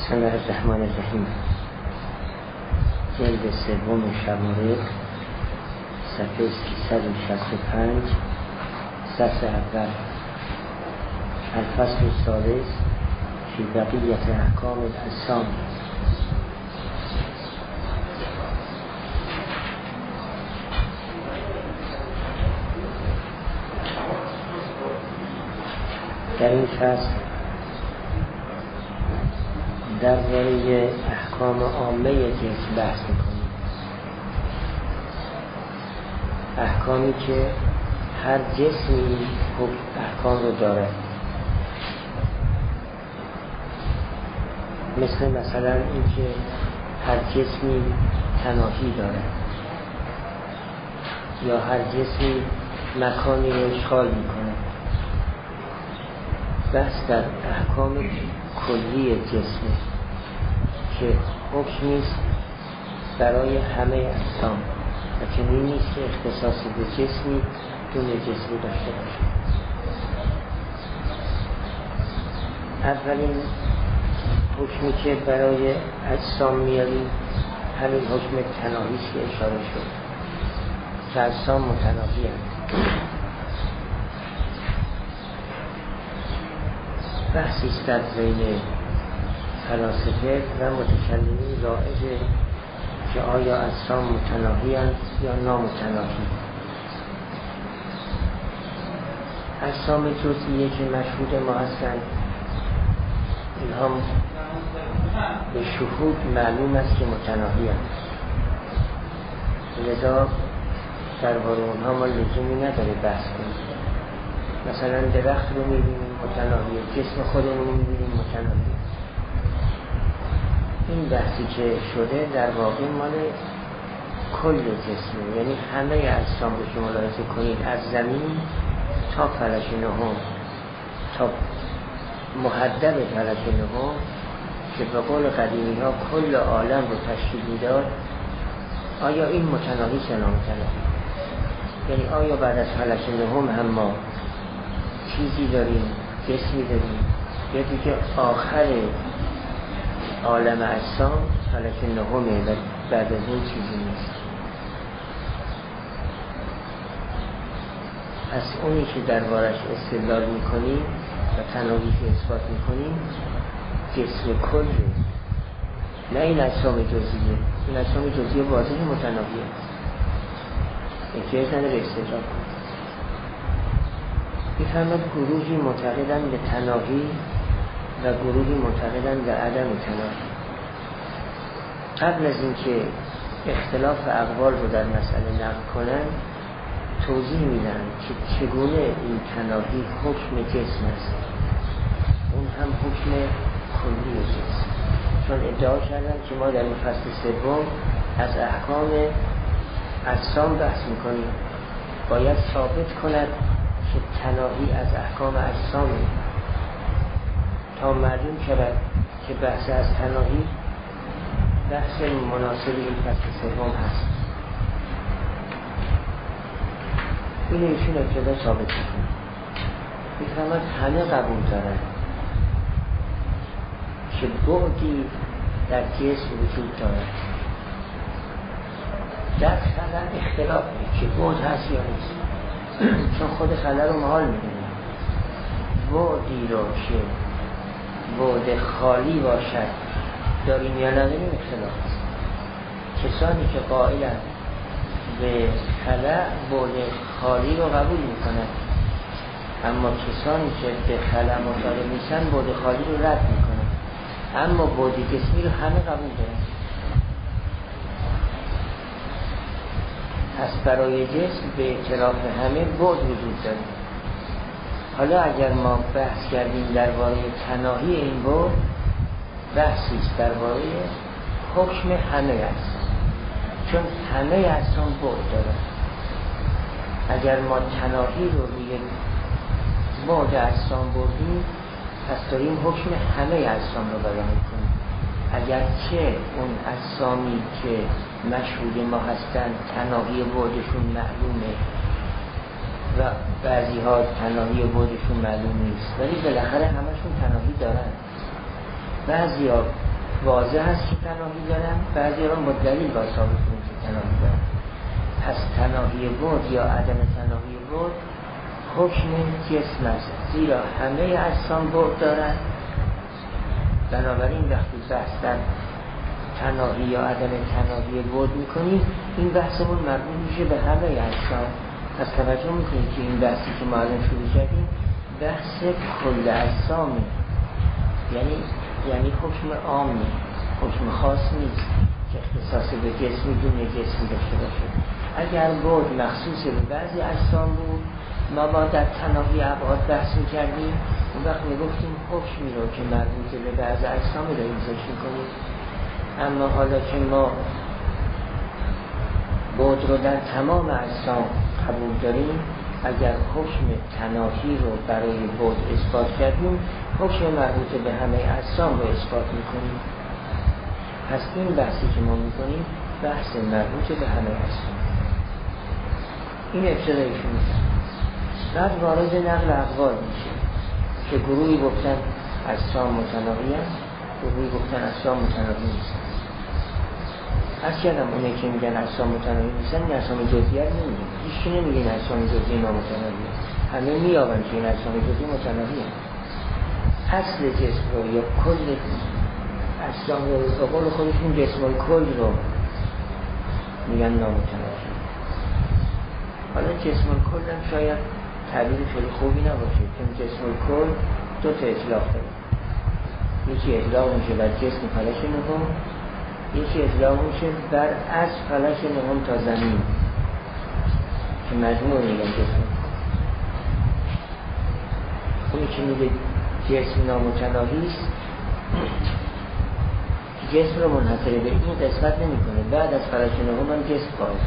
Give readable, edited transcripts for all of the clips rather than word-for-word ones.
بسم الله الرحمن الرحیم. جلد سوم شمارق صفحه 365 سطر اول. الفصل الثالث فی بقیت احکام الاجسام. در این فصل درباره احکام عامه جسم بحث میکنیم. احکامی که هر جسمی احکام رو داره، مثلا اینکه هر جسمی تناهی داره یا هر جسمی مکانی رو اشغال میکنه. بحث در احکام کلی جسم که حکمیست برای همه اجسام و چنین نیست که اختصاصی به جسمی دون جسمی داشته باشه. اولین حکمی که برای اجسام میاریم همین حکم تناهیست که اشاره شد که اجسام متناهی هستند. بحثیست در بین فلاسفه و متکلمین رایجه که آیا اجسام متناهی هستند یا نامتناهی. اجسام جزئیه که مشهود ما هستند، اینها به شهود معلوم است که متناهی هستند، لذا درباره اونها ما لزومی نداره بحث کنیم. مثلا درخت رو میبینیم متناهیه، جسم خودمون رو میبینیم متناهیه. این بحثی که شده در واقع مال کل جسمه، یعنی همه اجسام رو که ملاحظه کنید از زمین تا فلک نهم تا محدب فلک نهم که به قول قدیمی ها کل عالم رو تشکیل میداد، آیا این متناهی یا نامتناهی؟ یعنی آیا بعد از فلک نهم هم ما چیزی داریم، جسمی داریم، یا دیگه آخر عالم اجسام فلک نهمه و بعد از اون چیزی نیست؟ پس اونی که دربارش استدلال میکنیم و تناهیش اثبات میکنیم جسم کله، نه این اجسام جزئیه. این اجسام جزئیه واضح متناهیه، اجازه نداره استدلال کنیم. میفرماد گروهی معتقدند به تناهی و گروهی معتقدند به عدم تناهی. قبل از اینکه اختلاف اقوال رو در مسئله نقل کنن توضیح میدن که چگونه این تناهی حکم جسم است، اون هم حکم کلی جسم. چون ادعا کردن که ما در این فصل سوم از احکام اجسام بحث میکنیم، باید ثابت کند که تناهی از احکام اجسامه تا معلوم شود که بحث از تناهی بحث مناسب این فصل سوم هست. این ایشون ابتدا ثابت میکنه. میفرماد همه قبول دارن که بعدی در جسم وجود دارد. در خلل اختلاف که بعد هست یا نیست، چون خود خلل رو محال میدونیم. بعدی رو که بعد خالی باشد داریم یا نداریم اختلاف است. کسانی که قائلند به خلأ بعد خالی رو قبول میکنند، اما کسانی که به خلأ معتقد نیستند بعد خالی رو رد میکنند، اما بعد جسمی رو همه قبول دارند. پس برای جسم به اعتراف همه بعد وجود داره. حالا اگر ما بحث کردیم درباره تناهی این بعد، بحثیست درباره حکم همه است، چون همه اجسام بعد داره. اگر ما تناهی رو روی بعد اجسام بردیم پس داریم حکم همه اجسام رو بیان میکنیم. اگرچه اون اجسامی که مشهود ما هستن تناهی بعدشون معلومه و بعضی ها تناهی بعدشون معلوم نیست، ولی بالاخره همشون تناهی دارن. بعضی ها واضح هست که تناهی دارن، بعضی ها با دلیل با ثابت کنن که تناهی دارن. پس تناهی بود یا عدم تناهی بود حکم جسم است، زیرا همه اجسام بود دارن. بنابراین وقتی بحث در تناهی یا عدم تناهی بود میکنیم، این بحثمون مربوط میشه به همه اجسام. پس توجه میکنیم که این بحثی که ما الان شروع کردیم بحث کل اجسامی، یعنی حکم عامی، حکم خاص نیست که اختصاص به جسمی دون جسمی داشته باشه. اگر بود مخصوص به بعضی اجسام بود، ما با در تناهی ابعاد بحث میکردیم، اون وقت میگفتیم حکمی رو که مربوط به بعضی اجسام رو ذکر میکنیم. اما حالا که ما بود رو در تمام اجسام قبول داریم، اگر حکم تناهی رو برای بود اثبات کردیم، حکم مربوط به همه اجسام رو اثبات میکنیم. پس این بحثی که ما میکنیم بحث مربوط به همه اجسام. این ابتدایشون میکنم. بعد وارد نقل اقوال میشه که گروهی گفتن اجسام متناهی هست، گروهی گفتن اجسام متناهی نیستن. از کردم اونه که میگن اجسام متناهی نیستن، این اجسام جزئیات نمیگن. هیچکی نمیگه این اجسام جزئی نامتناهی هست. همه میابن که این اجسام جزئی متناهی هست. اصل جسم رو یا کل اجسام رو به قول خودشون جسم الکل رو میگن نامتناهی. حالا جسم الکل هم شاید تعبیر خیلی خوبی نباشه، چون جسم الکل دو تا اطلاق داره. یکی اطلاق میشه بر جسم فلک نهم، یکی اطلاق میشه بر از فلک نهم تا زمین که مجموع میگن جسم. اونی که میگه جسم نامتناهی است، جسم رو منحصر به این قسمت نمیکنه، بعد از فلک نهم هم جسم قائل.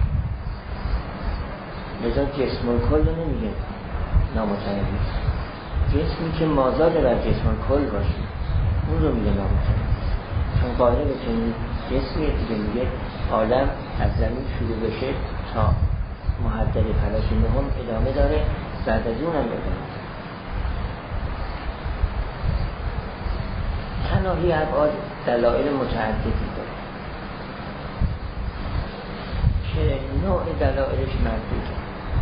لذا جسم الکل رو نمیگه نامتناهی است. جسمی که مازاد بر جسم الکل باشه اون رو میگه نامتناهی است. چون قائل به چنین جسمیه دیگه، میگه عالم از زمین شروع بشه تا محدد فلک نهم ادامه داره، بعد از اون هم ادامه داره. تناهی ابعاد دلایل متعددی داره که نوع دلایلش محدوده.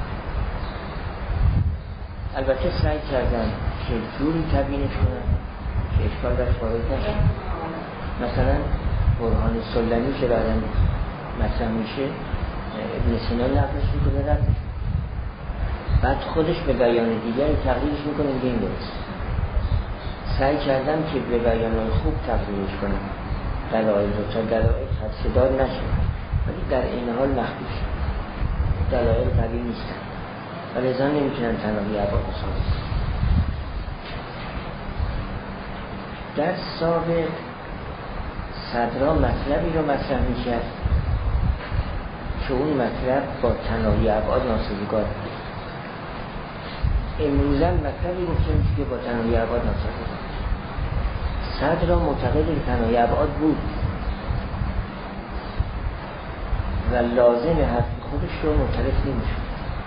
البته سعی کردن که جوری تبیینش کنن که اشکال درش وارد نشه. مثلا برهان سلمی که بعداً مطرح میشه، ابن سینا نقلش میکنه رد میشه، بعد خودش به بیان دیگری تغییرش میکنه میگه این درست. سعی کردم که به بیانهای خوب تغییرش کنم دلایل رو تا دلایل حدسدار نشه، ولی در این حال مخدوش دلایل قوی نیستن و لذا نمیتونن تناهی ابعاد ثابت کنن. در سابق صدرا مطلبی رو مطرح میکرد که اون مطلب با تناهی ابعاد ناسازگار بود. امروزا مطلبی گفته میشه که با تناهی ابعاد ناسازگار. صدرا معتقد به تناهی ابعاد بود و لازم حرف خودش رو معترف نمیشه.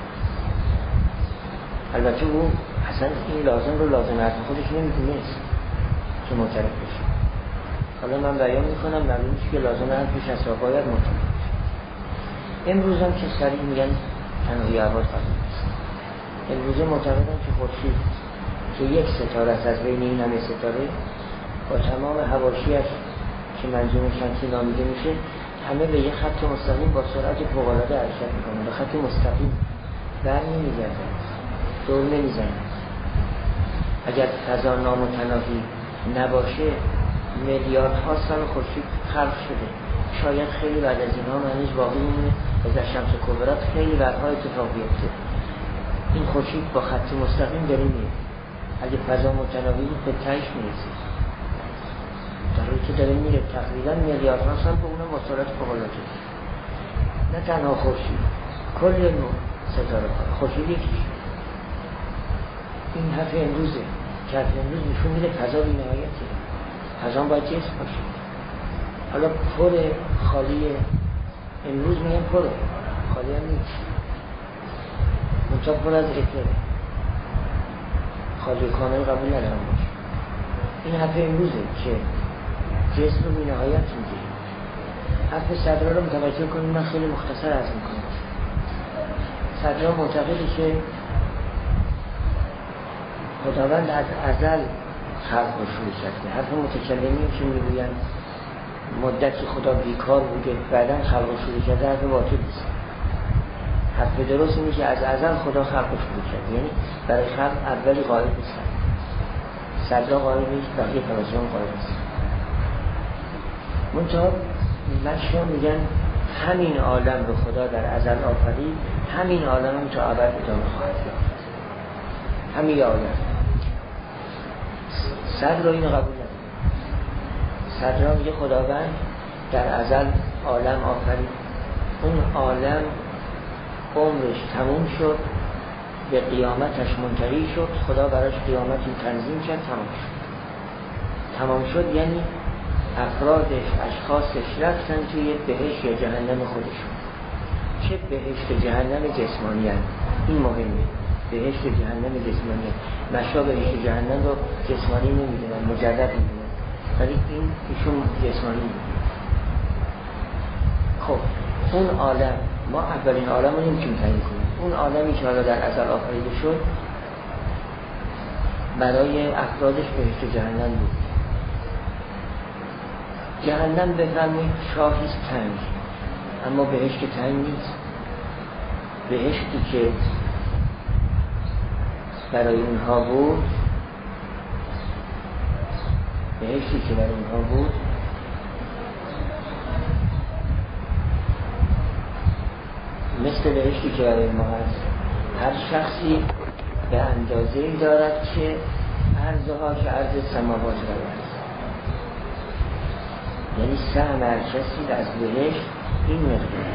البته او اصلا این لازم رو لازم حرف خودش نمیدونست که معترف بشه. حالا من بیان میکنم معلوم میشه که لازم حرفش هست و باید معترف بشه. امروز هم که سریع میگن تناهی ابعاد قبول نیست. امروزه معتقدن که خورشید که یک ستاره است از بین این همه ستاره با تمام حواشیش که منظوم شمسی نامیده میشه، همه به یک خط مستقیم با سرعت فوق‌العاده حرکت میکنن، به خط مستقیم بر نمیگردن، دور نمیزنن. اگر فضا نامتناهی نباشه میلیاردها سال خورشید خلق شده، شاید خیلی بعد از اینها هنوز باقی میمونه و در شمس کبرا خیلی بعدها اتفاق بیفته. این خورشید با خط مستقیم داره میره، اگه فضا متناهی بود به تهش میرسه، در حالی که داره میره تقریبا میلیاردها سال به اونم با سرعت فوق‌العاده. نه تنها خورشید، کل نور ستاره خورشید یکیش. این حرف امروزه که حرف امروز نشون میده فضا بی نهایته، فضا باید جسم باشه. حالا پر خالی امروز میگن پره، خالی هم نیست، منطقه پر از اتره، خالی کامل قبول ندارم باشه. این حرف امروزه که جسم رو بی نهایت میگه. حرف صدرا رو متوجه کنیم. من خیلی مختصر عرض میکنم. صدرا معتقده که خداوند از ازل خلق رو شروع کرده. حرف متکلمین که میگوین مدتی خدا بیکار بوده بعداً خلق رو شروع کرده، حرف باطل نیست. حرف درست اینه که از ازل خدا خلق رو شروع کرده، یعنی برای خلق اولی قائل نیست. صدرا قائل نیست، بقیه فلاسفه‌ها قائل نیست. منتها مشهور میگن همین عالم رو خدا در ازل آفرید، همین عالم هم تا ابد ادامه خواهد یافت. همین عالم. صدرا اینو قبول نداره. صدرا میگه خداوند در ازل عالم آفرید، اون عالم عمرش تموم شد، به قیامتش منتهی شد، خدا براش قیامتی تنظیم کرد، تمام شد یعنی افرادش، اشخاصش رفتن توی بهشت یا جهنم خودشون. چه بهشت جهنم جسمانی هست. این مهمه. بهشت جهنم جسمانی هست. مشا بهشت جهنم رو جسمانی نمیدونن، مجرد میدونن، ولی ایشون جسمانی میدونن. خب اون عالم، ما اولین عالم رو نمیتونیم تعیین کنیم. اون عالمی که حالا در ازل آفریده شد برای افرادش بهشت جهنم بود. جهنم بفرمایید شاهیست تنگ، اما بهشت تنگ نیست. بهشتی که برای اونها بود، بهشتی که برای اونها بود مثل بهشتی که برای ما هست. هر شخصی به اندازه‌ای دارد که عرضها که عرض سماوات است. یعنی سهم هر کسی از بهشت این مقدار.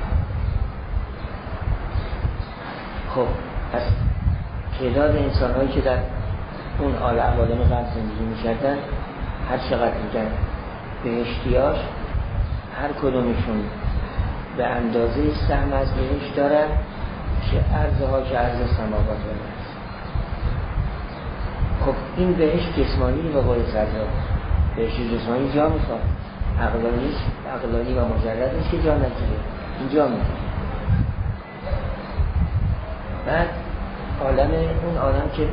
خب پس تعداد انسان‌هایی که در اون عالم قبل زندگی می‌کردن هر چقدر میگن بهشتیاش، هر کدومشون به اندازه سهم از بهشت دارن که عرضها که عرض سماوات است. خب این بهشت جسمانی به قول صدرا، بهشت جسمانی جا میخواد، عقلانی و مجرد نیست که جا نگیره، اینجا میخواد. بعد عالم، اون عالم که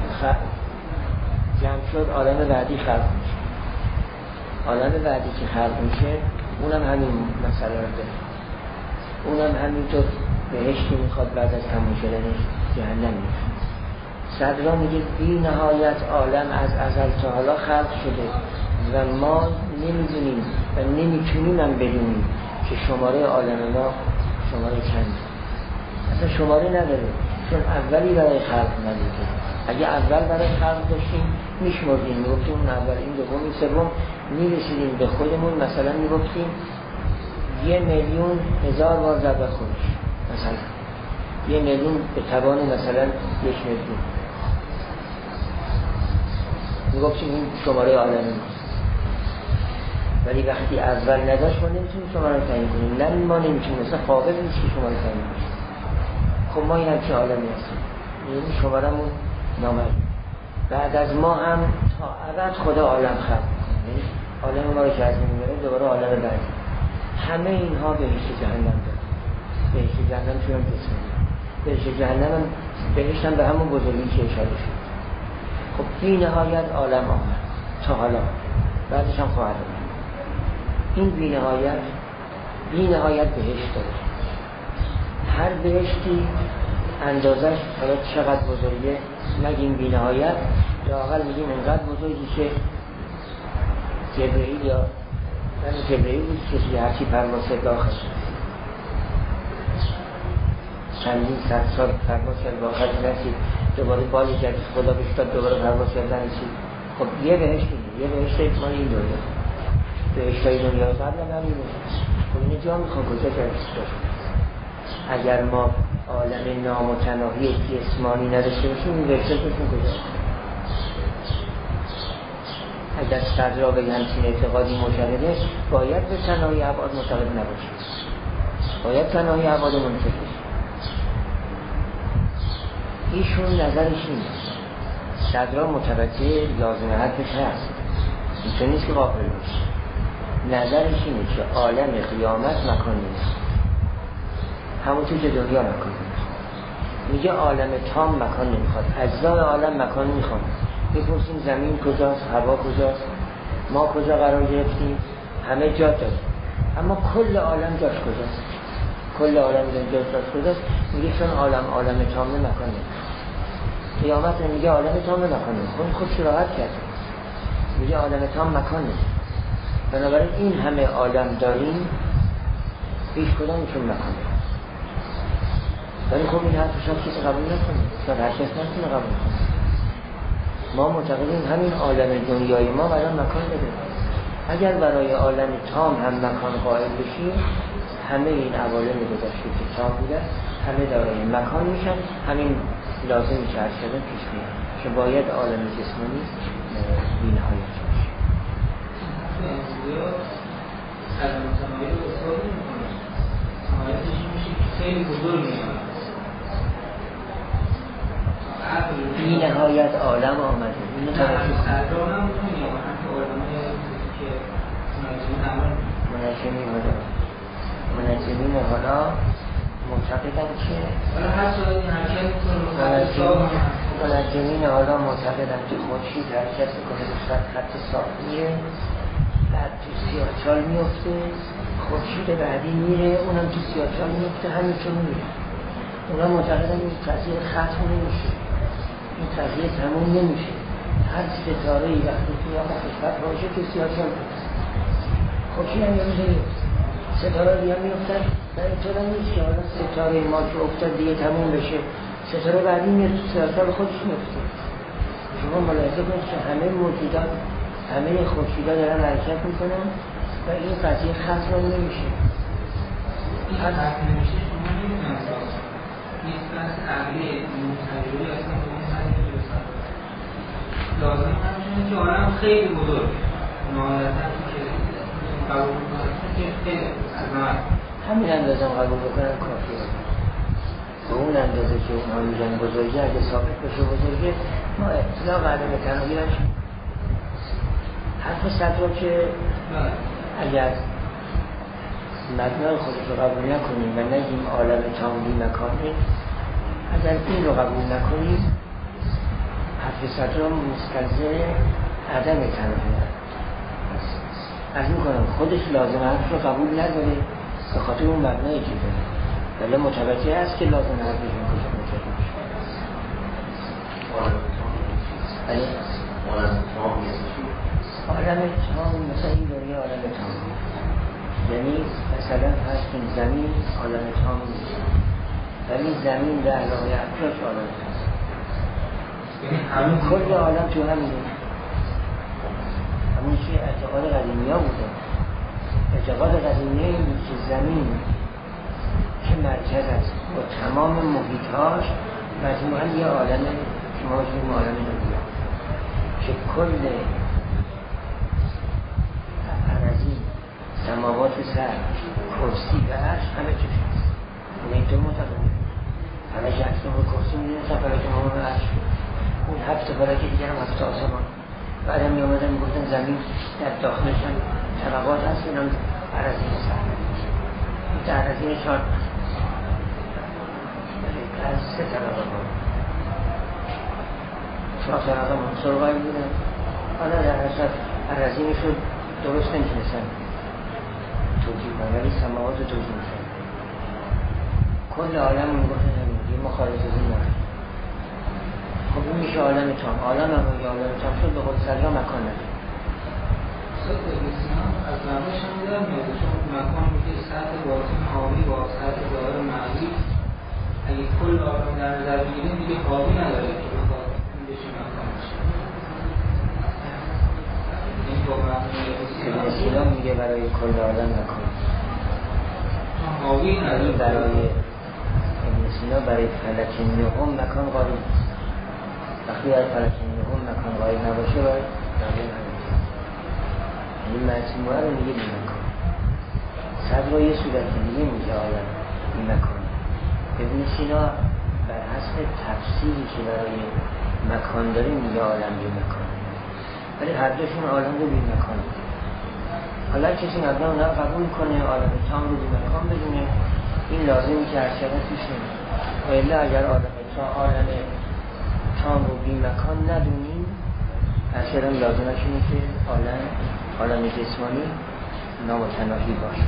جمع شد، عالم بعدی خلق میشه. عالم بعدی که خلق میشه اونم همین مسئله رو داره. اونم همینطور بهشتی میخواد بعد از تموم شدنش جهنم میخواد. صدرا میگه بی نهایت عالم از ازل تا حالا خلق شده و ما نمیدونیم و نمیتونیم هم بدونیم که شماره عالم ما شماره چند. اصلا شماره نداره، چون اولی برای خلق نداره. اگه اول برای خلق داشتیم میشمردیم، میگفتیم اون اول، این دوم، این سوم، میرسیدیم به خودمون مثلا میگفتیم 1,000,000 بار ضرب خودش، مثلا 1,000,000 به توان مثلا 1,000,000 میگفتیم این شماره عالم ماست. ولی وقتی اول نداشت ما نمیتونیم شماره رو تعیین کنیم. نه ما نمیتونیم، مثلا قابل نیست که شماره تعیین کنیم. خب ما این همچه عالمی هستیم، یعنی شمارمون نامعلوم. بعد از ما هم تا ابد خدا عالم خلق می‌کنه، یعنی عالم ما رو که از می‌بره دوباره عالم بعدی. همه اینها بهشت جهنم داره. بهشت جهنم چون جسمانی، بهشت جهنم هم بهشت هم به همون بزرگی که اشاره شد. خب بی نهایت عالم آمد تا حالا، بعدش هم خواهد آمد. این بی نهایت بهشت داره. هر بهشتی اندازش حالا چقدر بزرگه نگیم بی نهایت، لااقل میگیم انقدر بزرگی که جبرئیل یا جبرئیل بود که هرچی پرواز داخل چندین صد سال پرواز کرد با آخر نسید، دوباره بالی کرد خدا بشتاد دوباره پرواز کرد نسید. خب یه بهشتی، یه بهشتی ما این دنیا، بهشتای دنیا رو قبل هم همینه. خب اینه جا میخوام کجا کرد. اگر ما عالم نامتناهی جسمانی نداشته باشیم این بهشت باشیم کجا؟ اگر صدرا به همچین اعتقادی معتقده باید به تناهی ابعاد معتقد نباشیم، باید تناهی ابعاد منکر باشیم. ایشون نظرش نیست. صدرا متوجه لازم حرفش هست، اینطور نیست که غافل باشه. نظرش اینه که عالم قیامت مکان نیست، همونطور که دنیا مکان نیست. میگه عالم تام مکان نمیخواد، اجزای عالم مکان میخواد. میپرسیم زمین کجاست، هوا کجاست، ما کجا قرار گرفتیم، همه جا داریم، اما کل عالم جاش کجاست؟ کل عالم جاش کجاست؟ میگه چون عالم تامه مکان نمیخواد. قیامت میگه عالم تامه مکان نمیخواد، خودش راحت کرده، میگه عالم تام مکان نمیخواد. بنابراین این همه عالم داریم، هیچ کدامشون مکان نمیخواد. ولی خب این حرف شاید کسی قبول نکنه، شاید هر کس نکنه قبول کنه. ما معتقدیم همین عالم دنیای ما برای مکان بده. اگر برای عالم تام هم مکان قائل بشیم، همه این عوالم گذشته که تام بوده همه دارای مکان میشن، همین لازم میشه هر شده پیش میاد که باید عالم جسمانی بی‌نهایت باشه. از متمایل رو اصلاح نمی‌کنه، متمایلش میشه که خیلی بزرگ میاد، بی نهایت عالم آمده. اینو توجه کنید. منجمین حالا معتقدن که خورشید حرکت میکنه به صورت خط صاف میره، بعد تو سیاهچال میفته، خورشید بعدی میره اونم تو سیاهچال میفته، همینطور میره. اونا معتقدن این قضیه ختم نمیشه، این قضیه تموم نمیشه. هر ستاره‌ای وقتی توی آتش فتح باشه تو سیاهچال میفته، خورشید هم یه روزه ستاره دیگه میفتن. در اینطور هم نیست که حالا ستاره ما که افتاد دیگه تموم بشه، ستاره بعدی میاد تو سیاهچال خودش میفته. شما ملاحظه کنید که همه موجودات، همه خورشیدها دارن حرکت میکنن و این قضیه ختم نمیشه. این ختم نمیشه شما نمیدونم نیست بس عقلی تجربی اصلا به اون حدی برسن. لازم همچنه که عالم خیلی بزرگ نهایتا که قبول میکنن که خیلی عظمت همین اندازه قبول بکنن کافیه. به اون اندازه که اونها میگن بزرگی اگه ثابت بشه بزرگی، ما اطلاق عدم تناهی نشیم. حرف صدرا که اگر مبنای خودش رو قبول نکنیم و نگیم عالم تام بی مکانه، اگر این رو قبول نکنیم حرف صدرا مستلزم عدم تناهی از میکنم خودش لازم حرف رو قبول نداره به خاطر اون مبنایی که داره، ولی متوجه است که لازم حرفش رو کجا متوجه میشه. عالم تام مثلا این دنیا عالم تام، یعنی مثلا هست این زمین عالم تام نیست، ولی زمین به علاقه افراش عالم تام، همین کل عالم تو همینه. همین که اعتقاد قدیمی ها بوده، اعتقاد قدیمی این بود که زمین که مرکز است و تمام محیطهاش مجموعاً یه عالم که ما باشیم عالم دنیا که کل اراضی، سماوات سر، کرسی و عرش همه توش هست. اون اینطور معتقده همه که اصلا به کرسی میدونستن فلک همون عرش، اون 7 فلک دیگر هم 7 آسمان. بعد هم میامدن میگفتن زمین در داخلش هم طبقات هست، این هم اراضی سر، این اراضی 4 از 3 طبقه بود، 4 طبقه منصور قایل بودن. حالا در حساب اراضی میشد درست نمیتونستن توجیه کنن، ولی سماوات رو توجیه میشن. کل عالم رو میگفتن همین مخالف از این نرد. خب این میشه عالم تام. عالم هم اگه عالم تام شد به خود سریا مکان نداره. از نمایش هم در میاد چون مکان میگه سطح باطن حاوی با سطح ظاهر معنوی، اگه کل عالم در نظر بگیریم دیگه حاوی نداره که بخواد این بشه مکان بشه. این با ابن سینا میگه برای کل عالم مکان، حاوی نداره. برای ابن سینا برای فلک نهم مکان قائل نیست. وقتی برای فلک نهم مکان قائل نباشه باید نمیشه. این مجموعه رو میگه بی مکان. صدر یه صورت دیگه میگه عالم بی مکان. ابن سینا بر حسب تفسیری که برای مکان داره میگه عالم بی مکان. ولی هر دوشون عالم رو بی مکان. حالا کسی مبنی اونا رو قبول کنه عالم تام رو بی مکان بدونه، این لازمی که هر شده توش نمید. و الا اگر عالم تام رو بی مکان ندونیم، هر شده لازمش اینه که عالم جسمانی نامتناهی باشه.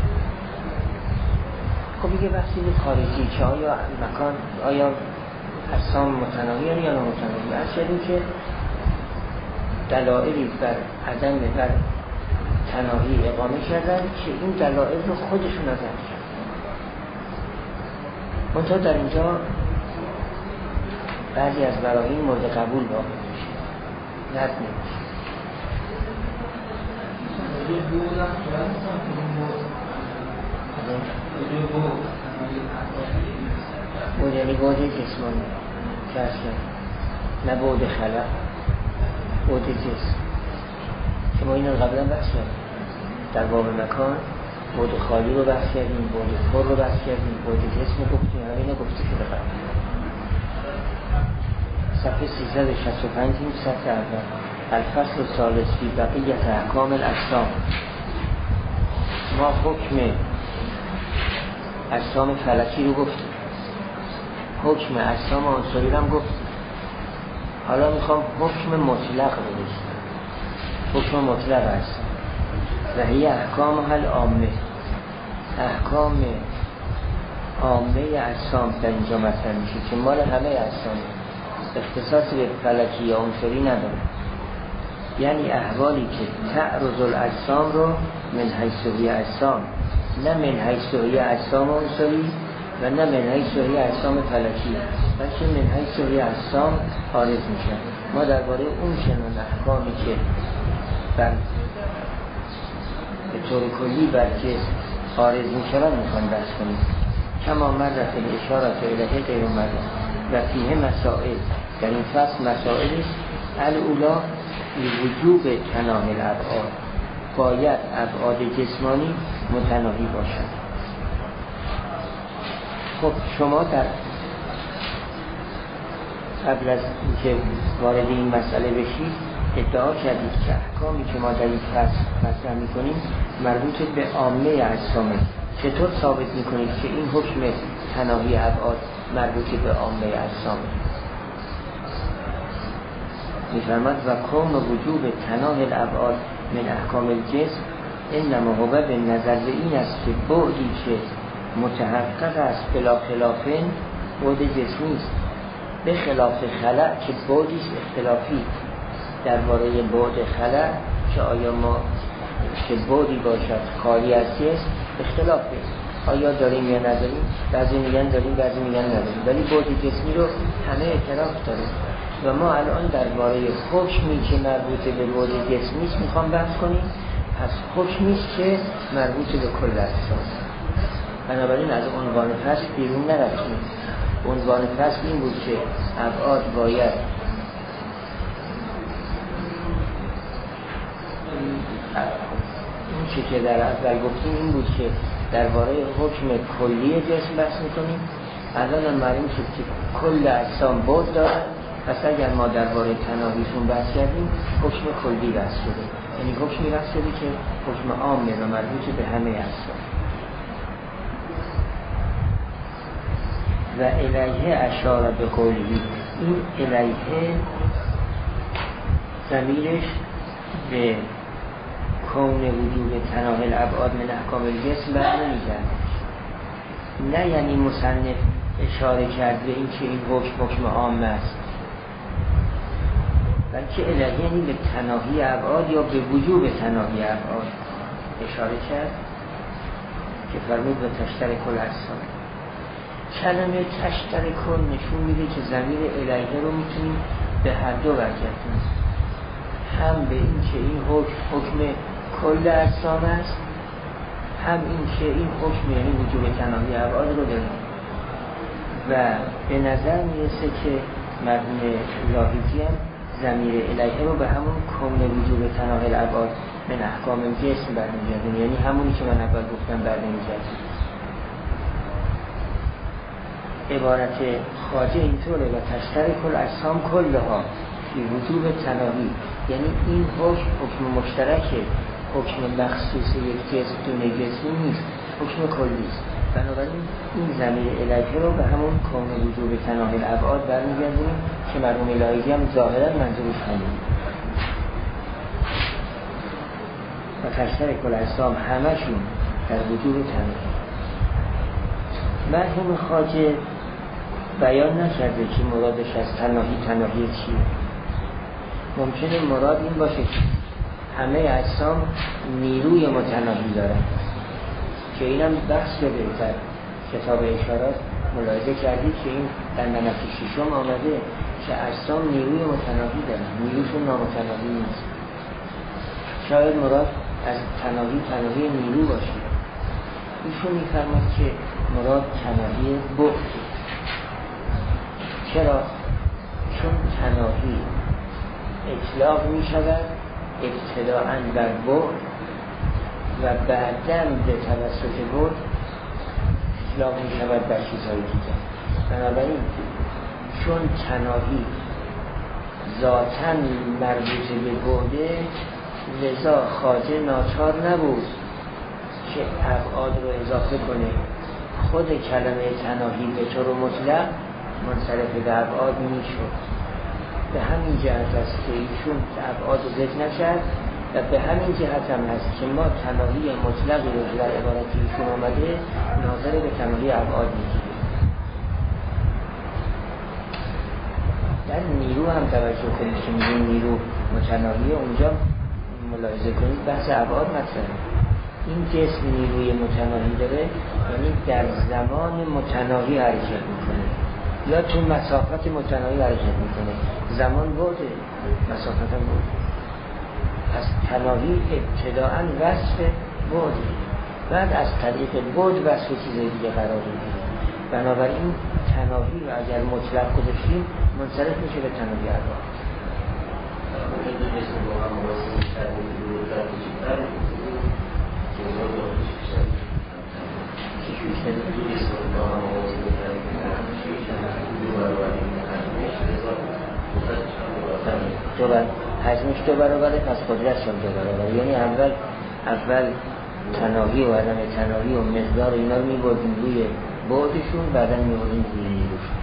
خب دیگه بحثی به خارجی که آیا اجسام متناهی یا نامتناهی. هر شده که دلایلی بر عدم بر تناهی اقامه کردن که این دلایل رو خودشون نظر کرد. منتها در اینجا بعضی از براهین مورد قبول واقع میشه، رد نمیشه. بود یعنی بود جسمانی که اصلا نه بود خلق، بود جسم که ما این رو قبلا بحث کردیم در باب مکان. بود خالی رو بحث کردیم، بود پر رو بحث کردیم، بود جسم رو گفتیم، همین رو گفته شده قبل. صفحه 365 صفحه اول الفصل الثالث فی بقیت احکام الاجسام. ما حکم اجسام فلکی رو گفتیم، حکم اجسام عنصری رو هم گفتیم. حالا میخوام حکم مطلق رو بگیم. حکم مطلق اجسام و هی احکام هل عامه، احکام عامه اجسام در اینجا مطرح میشه که مال همه اجسام، اختصاص به فلکی یا عنصری نداره. یعنی احوالی که تعرض الاجسام رو من حیث هی اجسام، نه من حیث هی اجسام عنصری و نه من حیث هی اجسام فلکی، بلکه من حیث هی اجسام عارض میشن. ما درباره اون چنان احکامی که به طور کلی بر جسم عارض میشن میخوان بحث کنیم. کما مرت الاشارت الیه غیر مرت و فیه مسائل، در این فصل مسائل است. الاولا وجوب تناهی الابعاد، باید ابعاد جسمانی متناهی باشد. خب شما در قبل از اینکه وارد این مسئله بشید ادعا کردید که احکامی که ما در این فصل مطرح می‌کنیم مربوط به عامه اجسامه. چطور ثابت می‌کنید که این حکم تناهی ابعاد مربوط به عامه اجسامه؟ می‌فرماد و کون وجوب تناهی الابعاد من احکام الجسم انما هو به نظر به این است که بعدی که متحقق است بلا خلافین بعد جسمی است، به خلاف خلق که بعدی است اختلافی. درباره بعد خلق که آیا ما که بعدی باشد خالی از جسم اختلافه، آیا داریم یا نداریم. بعضی میگن داریم، بعضی میگن نداریم، ولی بعد جسمی رو همه اعتراف داره. و ما الان درباره حکمی که مربوط به بعد جسمی است میخوام بحث کنیم. پس حکمی است که مربوط به کل اجسام. بنابراین از عنوان فصل بیرون نرفتیم. عنوان فصل این بود که ابعاد باید این که در اول گفتیم این بود که درباره حکم کلی جسم بحث میکنیم. الان معلوم شد که کل اجسام بعد دارن. پس اگر ما درباره تناهیشون بحث کردیم حکم کلی بحث شده، یعنی حکمی بحث شده که حکم عامه و مربوط به همه اجسام. و الیه اشاره به قولی، این الیه ضمیرش به کون وجود تناهی الابعاد من احکام الجسم بر نمی‌گردد. نه یعنی مصنف اشاره کرد به این که این حکم عامه است، بلکه الیه یعنی به تناهی ابعاد یا به وجوب تناهی ابعاد اشاره کرد که فرمود به تشتر کل اجسام. کلمه تشتر کل نشون میده که ضمیر الیه رو میتونیم به هر دو برگردیم، هم به این که این حکم کل اجسام است، هم این که این حکم یعنی وجوب تناهی ابعاد رو داریم. و به نظر میرسه که مرحوم لاحیجی هم ضمیر الیه رو به همون کون وجوب تناهی الابعاد من احکام الجسم برمیگردیم، یعنی همونی که من اول گفتم برمیگردیم. عبارت خواجه اینطوره و تشتر کل اجسام کلها فی وجوب تناهی یعنی این حکم مشترکه، حکم مخصوص یک جنس دونه جنسی نیست، حکم کلی است. بنابراین این ضمیر الهی رو به همون کون وجوب تناهی الابعاد برمیگردیم که مرحوم الهی هم ظاهرا منظورش همین و تشترک الاجسام همشون در وجوب تناهی. مرحوم خواجه بیان نکرده که مرادش از تناهی چیه. ممکنه مراد این باشه که همه اجسام نیروی متناهی دارن که اینم بحث شده در کتاب اشارات ملاحظه کردید که این در نمک ششم آمده که اجسام نیروی متناهی دارن، نیروشون نامتناهی نیست. شاید مراد از تناهی نیرو باشه. ایشون می‌فرماید که مراد تناهی بعد. چرا؟ چون تناهی اطلاق می شود ابتداءً بر بعد و بعداً به توسط بعد اطلاق می شود بر چیزهای دیگر. بنابراین چون تناهی ذاتاً مربوط به بعده، لذا خواجه ناچار نبود که ابعاد رو اضافه کنه. خود کلمه تناهی به طور مطلق منصرف به ابعاد میشد. به همین جهت است که ایشون ابعاد رو ذکر نکرد و به همین جهت هم هست که ما تناهی مطلقی رو در عبارت ایشون آمده ناظر به تناهی ابعاد میگیریم. در نیرو هم توجه کنید که میگیم نیرو متناهی، اونجا ملاحظه کنید بحث ابعاد مطرحه. این جسم نیروی متناهی داره، یعنی در زمان متناهی حرکت میکنه یا تو مسافت متناهی حرکت میکنه. زمان بعده، مسافت هم بعده. از تناهی ابتداءً وصف بعده، بعد از طریق بعد وصف چیز دیگه قرار میگیره. بنابراین تناهی رو اگر مطلق گذاشتیم منصرف میشه به تناهی ابعاد. حجمش 2 برابره، پس قدرتش هم 2 برابره. یعنی اول تناهی و عدم تناهی و مقدار اینا رو میبردیم روی بعدشون، بعدا میبردیم روی نیروشون.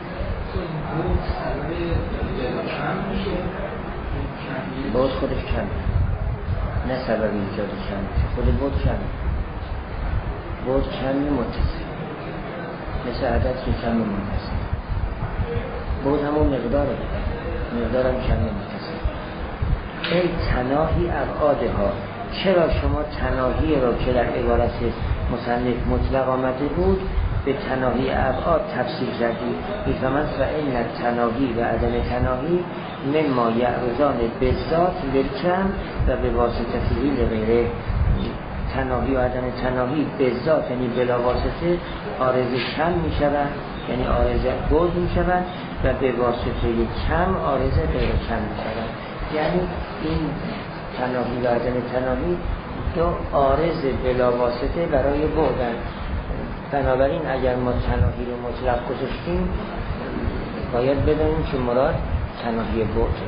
بعد خودش کم نه سبب ایجاد کم میشه، خود بعد کم. بعد کمی متصل مثل عدد که کمی متصل. بعد همون مقداره، مقدار هم کمی متصل. ای تناهی ابعادها، چرا شما تناهی را که در عبارت مصنف مطلق آمده بود به تناهی ابعاد تفسیر کردید؟ میفهمند و این تناهی و عدم تناهی مما یعرضان به ذات للکم و به واسطه‌ای لغیره. تناهی و عدم تناهی به ذات یعنی بلا واسطه عارض کم می شود، یعنی عارض بود می شود و به واسطه کم عارض غیر کم می شود. یعنی این تناهی و عدم تناهی دو عارض بلا واسطه برای بودن. بنابراین اگر ما تناهی رو مطلق گذاشتیم باید بدانیم که مراد تناهی بوده.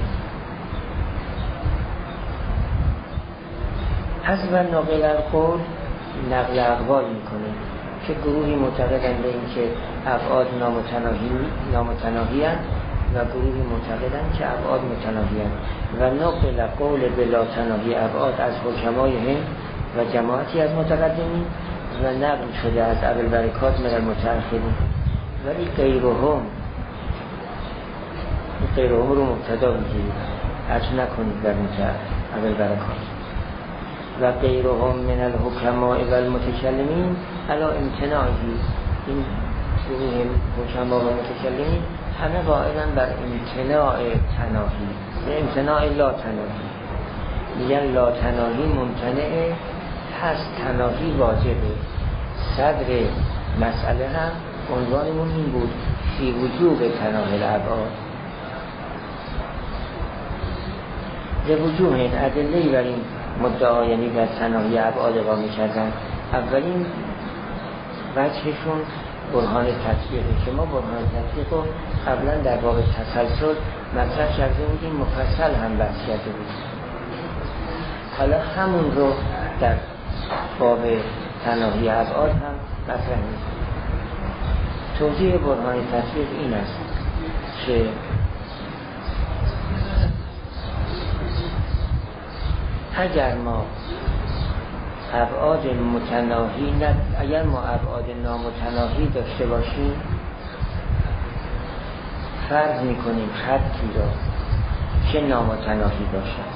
از و نقل القول نقل اقوال میکنه که گروهی معتقدند به این که ابعاد نامتناهی هستند و گروهی معتقدند که ابعاد متناهی هستند و نقل قول بلا تناهی ابعاد از حکمای هند و جماعتی از متقدمین و نقل شده از ابوالبرکات من المتأخرین. ولی غیرهم رو مبتدا بگیرید، حرف نکنید در ابوالبرکات. و غیرهم من الحکماء و المتکلمین علی امتناعی، این گروه حکما و متکلمین همه قائلن بر امتناع تناهی، امتناع لا تناهی. میگن لا تناهی ممتنعه، پس تناهی واجبه. صدر مسئله هم عنوانمون این بود فی وجوب تناهی الابعاد. به وجوه این ادله‌ای بر این مدعا یعنی در تناهی ابعاد اقامه کردن. اولین وجهشون برهان تطبیقه که ما برهان تطبیق رو قبلا در باب تسلسل مطرح کرده بودیم، مفصل هم بحث کرده بودیم. حالا همون رو در باب تناهی ابعاد هم مطرح می‌کنیم. توضیح برهان تطبیق این است که اگر ما ابعاد متناهی اگر ما ابعاد نامتناهی داشته باشیم، فرض می‌کنیم خطی را که نامتناهی باشد.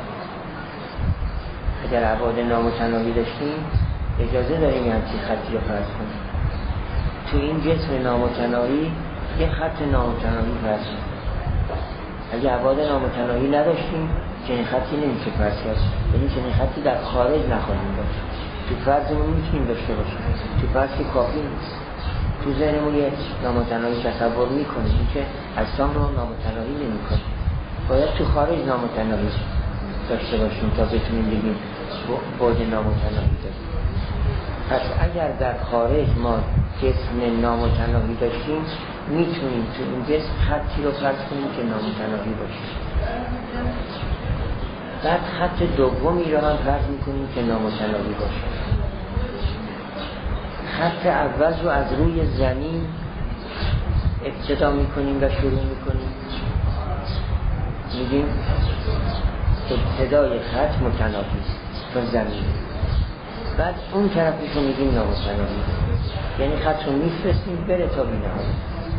اگر ابعاد نامتناهی داشتیم اجازه داریم همچین خطی را فرض کنیم. تو این جسم نامتناهی یه خط نامتناهی فرض کنیم. اگر ابعاد نامتناهی نداشتیم چنین خطی نمیشه فرض کرد. یعنی چنین خطی در خارج نخواهیم داشت. تو فرضمون میتونیم داشته باشیم، تو فرض که کافی نیست. تو ذهنمون یه نامتناهی تصور میکنیم که اجسام رو نامتناهی نمیکنیم. باید تو خارج نامتناهی داشته باشیم تا بتونیم بگیم بعد نامتناهی داریم. پس اگر در خارج ما جسم نامتناهی داشتیم، میتونیم تو این جسم خطی رو فرض کنیم که نامتناهی باشه. بعد خط دومی رو هم فرض میکنیم که نامتناهی باشه. خط اول رو از روی زمین ابتدا میکنیم و شروع میکنیم، میگیم ابتدای خط متناهی تا زمین. بعد اون طرفش رو میگیم نامتناهی، یعنی خط رو میفرستیم بره تا بی‌نهایت.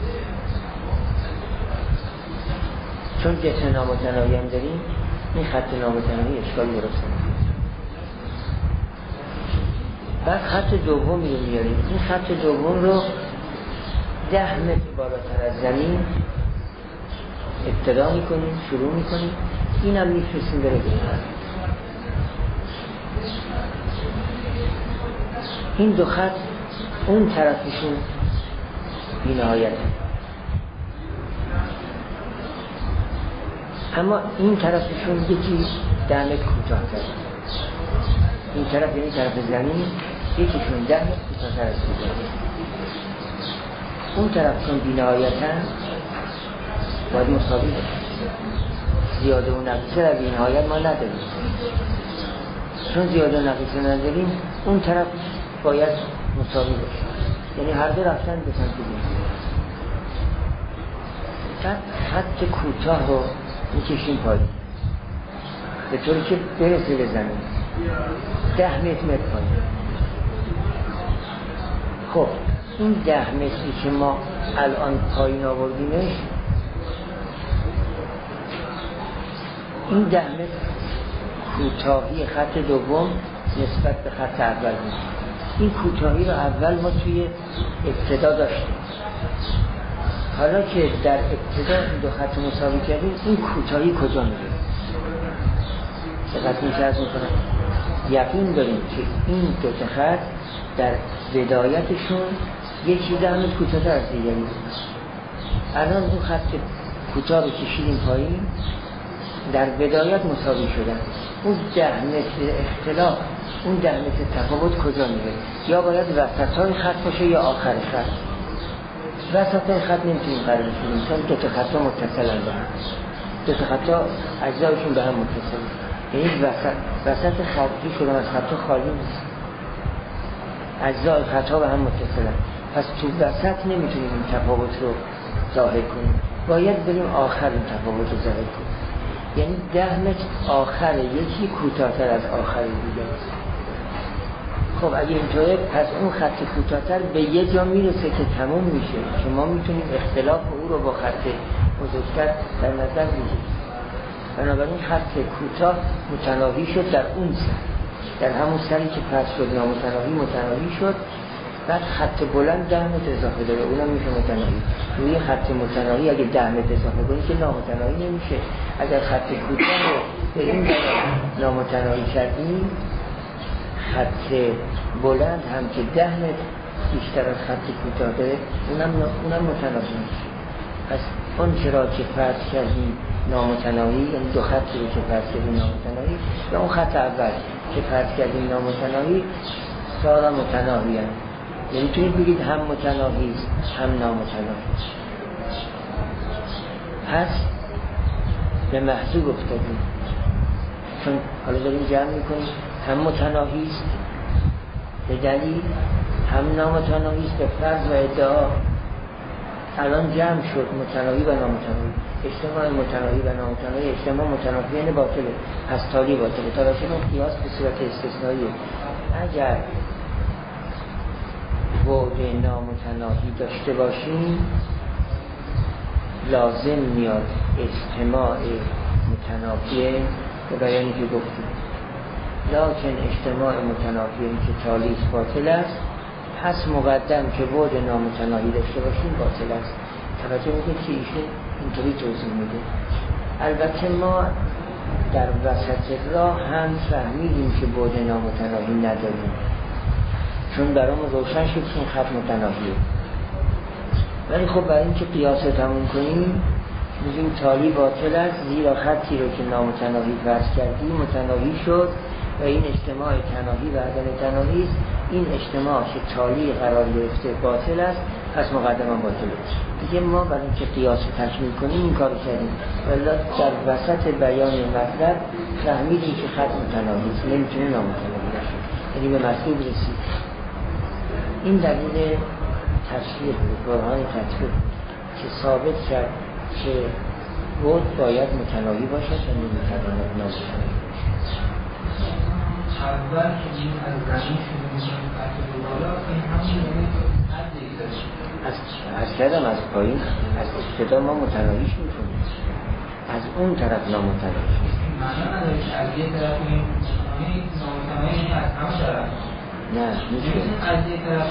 چون جسم نامتناهی هم داریم، این خط نامتناهی اشکالی درست نمی‌کنه. بعد خط دومی رو میاریم. این خط دوم رو 10 متر بالاتر از زمین ابتدا میکنیم، شروع میکنیم، این هم میفرستیم بره بی‌نهایت. این دو خط اون طرفشون بی‌نهایت، اما این طرفشون یکی 10 متر کوتاه‌تر. این طرف یعنی طرف زمین، یکیشون 10 متر کوتاه‌تر از دیگری. اون طرفشون بی‌نهایتاً باید مساوی باشه. زیاده و نقصه در بی‌نهایت ما نداریم. چون زیاده و نقصه نداریم، اون طرف باید مساوی باشه. یعنی هر دو رفتن به سمت بی‌نهایت. بعد خط کوتاه رو میکشیم پایین به طوری که برسه به زمین 10 متر پایین. خب این 10 متری که ما الان پایین آوردیمش، این 10 متر کوتاهی خط دوم نسبت به خط اول بود. این کوتاهی رو اول ما توی ابتدا داشتیم. حالا که در ابتدا این دو خط مساوی کردیم، این کوتاهی کجا میره؟ دقت می‌کنید یقین داریم که این دو تا خط در بدایتشون یکی 10 متر کوتاه‌تر از دیگری بود. الان اون خط کوتاه رو کشیدیم پایین، در بدایت مساوی شدن. اون 10 متر اختلاف، اون 10 متر تفاوت کجا میره؟ یا باید وسطای خط باشه یا آخر خط. وسطای خط نمیتونیم قرار کنیم چون دو تا خطا متصلن به هم. دو تا خطا اجزایشون به هم متصلن. یعنی وسط خطی شدن از خطا خالی نیست. اجزای خطا به هم متصلن. پس تو وسط نمیتونیم این تفاوت رو ظاهر کنیم. باید بریم آخر این تفاوت رو ظاهر کنیم. یعنی 10 متر آخر یکی کوتاه‌تر از آخر دیگه. خب اگه اینطوره پس اون خط کوتاه‌تر به یه جا میرسه که تموم میشه که ما میتونیم اختلاف او رو با خط بزرگتر در نظر بگیریم. بنابراین خط کوتاه متناهی شد در اون سر، در همون سری که پس شد نامتناهی متناهی شد. بعد خط بلند 10 متر اضافه داره، اونم میشه متناهی. روی خط متناهی اگه 10 متر اضافه کنی که نامتناهی نمیشه. اگر خط کوتاه رو به این نامتناهی کردیم، خط بلند هم که 10 متر بیشتر از خط کوتاه داره، اونم متناهی میشه. پس اون چرا که فرض کردیم نامتناهی، یعنی دو خطی رو که فرض کردیم نامتناهی، یا اون خط اول که فرض کردیم نامتناهی، سارا متناهی هم. یعنی توید بگید هم متناهی هم نامتناهی. پس به محضور افتادیم، چون حالا داریم جمع میکنیم هم متناهی است به دلیل، هم نامتناهی است به فرض و ادعا. الان جمع شد متناهی و نامتناهی، اجتماع متناهی و نامتناهی، اجتماع متناهی یعنی باطله، پس تالی باطله. تا راشد اون قیاس به صورت استثنایی. اگر بعد نامتناهی داشته باشیم لازم میاد اجتماع متناهی به بیانی که گفتیم، لکن اجتماع متناهی که تالی باطل است، پس مقدم که بعد نامتناهی داشته باشیم باطل است. توجه میکنید که ایشون اینطوری توضیح میده. البته ما در وسط راه هم فهمیدیم که بعد نامتناهی نداریم، چون برامون روشن شد که این خط متناهیه. ولی خب برای اینکه قیاس تموم کنیم میگیم تالی باطل است، زیرا خطی رو که نامتناهی فرض کردیم متناهی شد و این اجتماع تناهی و عدم تناهی است. این اجتماع که تالی قرار گرفته باطل است، پس مقدما باطله. دیگه ما برای اینکه قیاس تکمیل کنیم این کارو کردیم، ولی در وسط بیان مطلب فهمیدیم که خط متناهی است، نمیتونه نامتناهی باشه، یعنی به مطلوب رسید. این دلیل تفسیر بود، برهان تفسیر که ثابت کرد که بود باید متناهی باشد و نمیتواند نامتناهی باشد. اول که این از زمین شروع می‌کنیم قطع بالا، این همون از کردم از پایین، از ابتدا ما متناهیش می‌کنیم، از اون طرف نامتناهیش می‌کنیم. معنا نداره که از یه طرف این نامتناهی از همه طرف نه میشه از یه طرف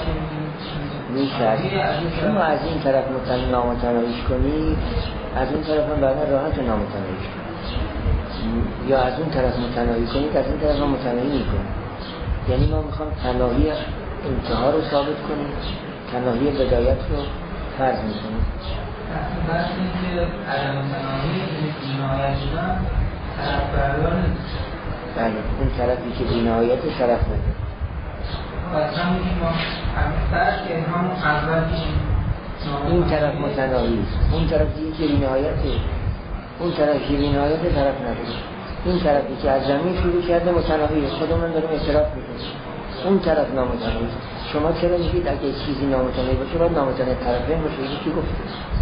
میشه شما از این طرف نامتناهیش کنید، از اون طرف هم بعدا راحت نامتناهیش کنید، یا از اون طرف متناهی کنید، از این طرف هم متناهی میکنید. یعنی ما میخوام تناهی انتها رو ثابت کنیم، تناهی بدایت رو فرض میکنیم. بس اینکه عدم تناهی بی‌نهایت شدن طرف بردار نیست. بله اون طرفی که بی‌نهایت طرف نده. پس همون که ما فرض که همون اول این طرف متناهی است، اون طرفی که بی‌نهایته، اون طرفی که بی‌نهایت طرف نداره. این طرفی که از زمین شروع کرده متناهیه، خودمون داریم اعتراف میکنیم. اون طرف نامتناهی. شما چرا میگید اگه چیزی نامتناهی باشه باید نامتناهی طرفین باشه؟ یکی گفته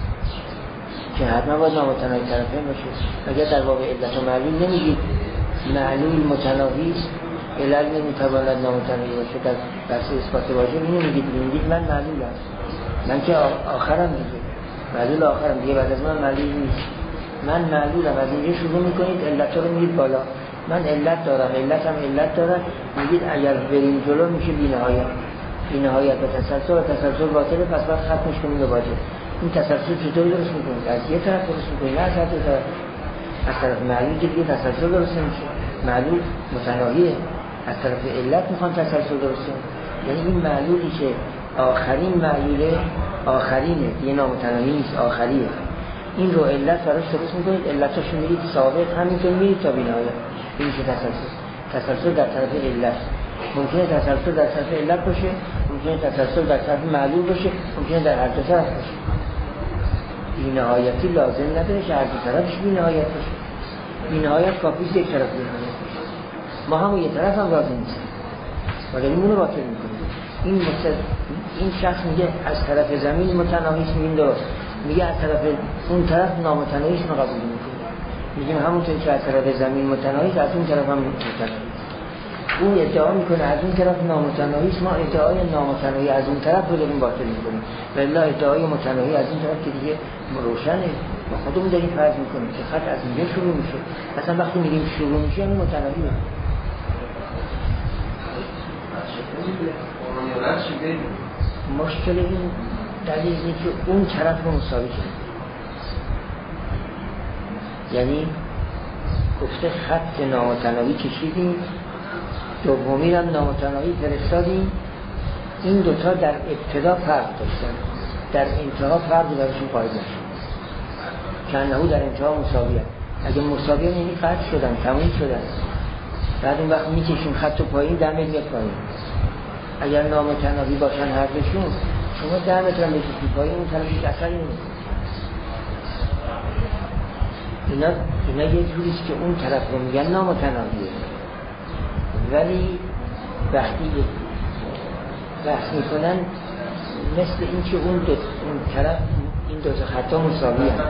که حتما باید نامتناهی طرفین باشه. اگر در واقع علت و معلول نمیگید معلول متناهی است، علت نمیتواند نامتناهی باشه، در بحث اثبات واژه نمیگید، میگید من معلولم، من که آخرم دیگه، معلول آخرم دیگه، بعد از من معلول نیست، من معلولم. از اینجا شروع میکنید علت رو میگید بالا، من علت دارم، علتم علت دارم، میگید اگر بریم جلو میشه بی‌نهایت و تسلسل باطله، پس باید ختمش کنیم به باطل. این تسلسل چطور درست میکنید؟ از یه طرف درست میکنید، نه از هر دو طرف. از طرف معلول که دیگه تسلسل درست نمیشه، معلول متناهیه، از طرف علت میخوان تسلسل درست کنید. یعنی این معلولی که آخرین معلوله، آخرینه دیگه، نامتناهی نیست، آخریه، این رو علت براش درست میکنید، علتاشو میرید ثابت، همینطور میرید تا بی‌نهایت. این که تسلسل در طرف علت، ممکنه تسلسل در طرف علت باشه، ممکنه تسلسل در طرف معلول باشه، ممکنه در هر دو طرف باشه. بی‌نهایتی لازم نداره که هر دو طرفش بی‌نهایت باشه. بی‌نهایت کافیه یک طرف بی‌نهایت باشه. ما هم یک طرف هم لازم نیست، ولی اینو باطل میکنیم. این شخص میگه از طرف زمین متناهیش، میگیم درست، میگه از طرف اون طرف نامتناهیش رو قبول میکنیم. میگیم همونطور که از طرف زمین متناهیش، از اون طرف هم متناهیش. اون ادعا میکنه از اون طرف نامتناهیش، ما ادعای نامتناهی از اون طرف رو داریم باطل میکنیم. والله ادعای متناهی از این طرف که دیگه روشنه، ما خودمون داریم فرض میکنیم که خط از اینجا شروع میشه. مثلا وقتی میگیم شروع میشه این متناهیه. مشکل این دلیل اینه که اون طرف رو مساوی کنیم. یعنی گفته خط نامتناهی کشیدیم، دومی هم نامتناهی فرستادیم، این دوتا در ابتدا فرق داشتن، در انتها فرق درشون قائل نشد، کنهو در انتها مساوی هست. اگه مساوی هم یعنی قطع شدن، تموم شدن، بعد اون وقت میکشیم خط و پایین 10 متر پایین. اگر نامتناهی باشن هر دوشون، شما 10 متر هم بکشید پایین، اون طرف هیچ اثری نمیکنه. اینا یه جوریست که اون طرف رو میگن نامتناهیه، ولی وقتی بحث میکنن مثل این که اون طرف این دو تا خطا مساوی هم.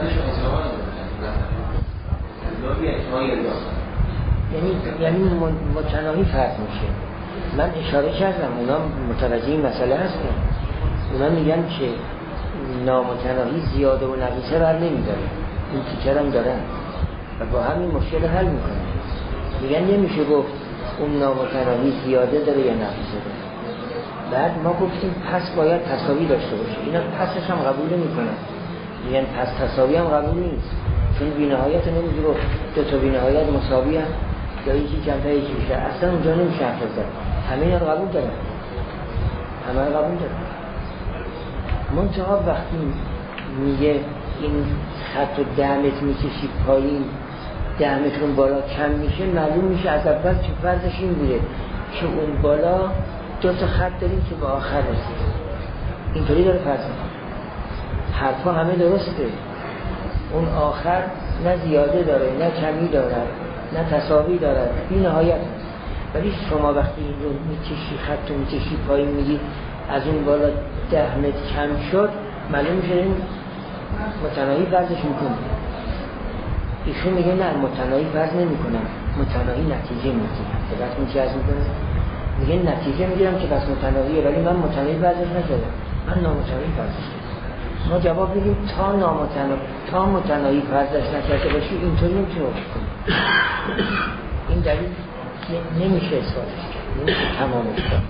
یعنی متناهی فرض میشه. من اشاره کردم اونا متوجه این مسئله هستن، اونا میگن که نامتناهی زیاده و نقیصه بر نمیداره، این تیکر هم دارن و با همین مشکل حل میکنن. میگن نمیشه گفت اون نامتناهی زیاده داره یا نقیصه داره. بعد ما گفتیم پس باید تساوی داشته باشه، اینا پسش هم قبول نمیکنن، میگن پس تساوی هم قبول نیست، چون بی‌نهایت نمیشه گفت دو تا بی‌نهایت مساوی هم یا یکی کمتر یکی بیشتر، اصلا اونجا نمیشه حرف زد. همه اینا رو قبول دارن، همه رو قبول دارن. منتها وقتی میگه این خط و دهمت میکشی پایین، دهمتون بالا کم میشه، معلوم میشه از اول که فرضش این بوده که اون بالا دو تا خط داریم که به آخر رسید. اینطوری داره فرض میکنه. حرفا همه درسته، اون آخر نه زیاده داره نه کمی داره نه تساوی داره، بی نهایت. ولی شما وقتی این رو میکشی خط رو میکشی پایین میگی از اون بالا 10 متر کم شد، معلوم میشه این متناهی فرضش میکنه. ایشون میگه نه متناهی فرض نمیکنم، متناهی نتیجه میگیرم. دقت میشه از میکنه، میگه نتیجه میگیرم که بس متناهیه، ولی من متناهی فرضش نکردم، من نامتناهی فرضش کردم. ما جواب میدیم تا متناهی فرضش نکرده باشی اینطوری نمیتونه وجود کنه. این دلیل نمیشه اثباتش کرد، نمیشه تمامش کرد.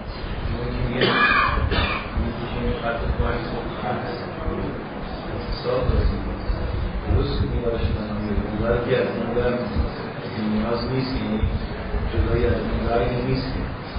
درست میباشید اونور که از اونور نیاز نیست، جدایی از اونور نیست،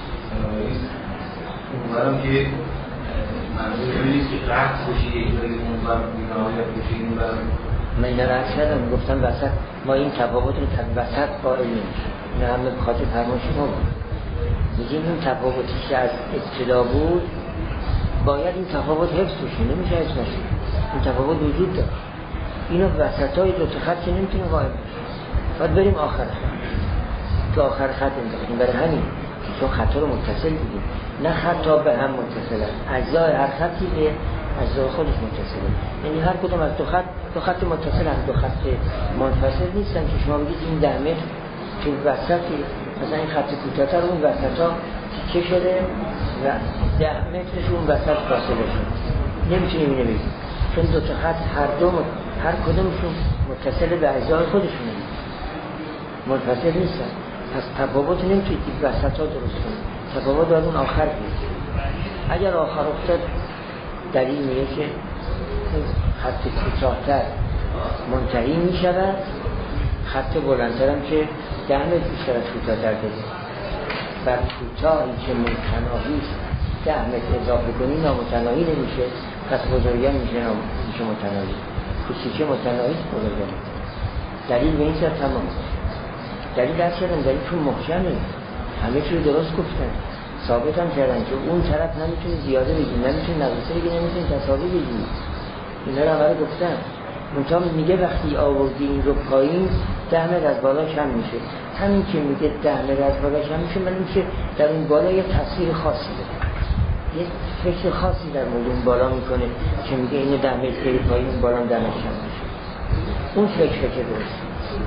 اونورم که منظور نیست که قطع باشی یک جایی اونور بینهایت باشی اونور. من این رد شدم گفتم وسط ما این تفاوت رو وسط قائل نمیشه، نه همه بخاطر فرمان شما بود. میگیم این تفاوتی که از ابتدا بود باید این تفاوت حفظ بشه، نمیشه حفظ نشه، این تفاوت وجود داره. اینو وسطای دو تا خط که نمیتونیم قائل بشه، باید بریم آخر خط، تو آخر خط انتخابیم. برای همین چون خطا رو متصل دیدیم، نه خطا به هم متصلن، اجزای هر خطی به اجزای خودش متصله. یعنی هر کدوم از دو خط متصل هم، دو خط منفصل نیستن که شما بگید این 10 متر تو وسطی، مثلا این خط کوتاه‌تر اون وسطا تیکه شده و 10 مترش اون وسط فاصله شده، نمیتونیم اینو بگیم چون دو تا خط هر کدومشون متصل به اجزای خودشونه، منفصل نیستن. پس تفاوت نمیتونید وسطا درست کنید، تفاوت داره اون آخر بیست. اگر آخر افتاد دلیل میگه که خط کوتاه‌تر منتهی میشود، خط بلندتر هم که 10 متر بیشتر از کوتاه‌تر بده. بر کوتاهی که متناهی 10 متر اضافه کنی نامتناهی نمیشه، پس بزرگی هم میشه متناهی. کوچیکه متناهی بزرگی. دلیل به این سر تمام. دلیل دست کردن، دلیل چون محکمه، همه چیز درست گفتن، ثابت هم کردن که اون طرف نمیتونه زیاده بگیم، نمیتونه نقصه بگیم، نمیتونه تساوی بگیم. اینا رو اول گفتن. منتها میگه وقتی آوردی این رو پایین 10 متر از بالا کم میشه. همین که میگه 10 متر از بالا کم میشه، من میشه در اون بالا یه تاثیر خاصی بده، یه فکر خاصی در مورد اون بالا میکنه که میگه اینو 10 متر بری پایین اون بالا 10 متر کم میشه. اون فکر درست.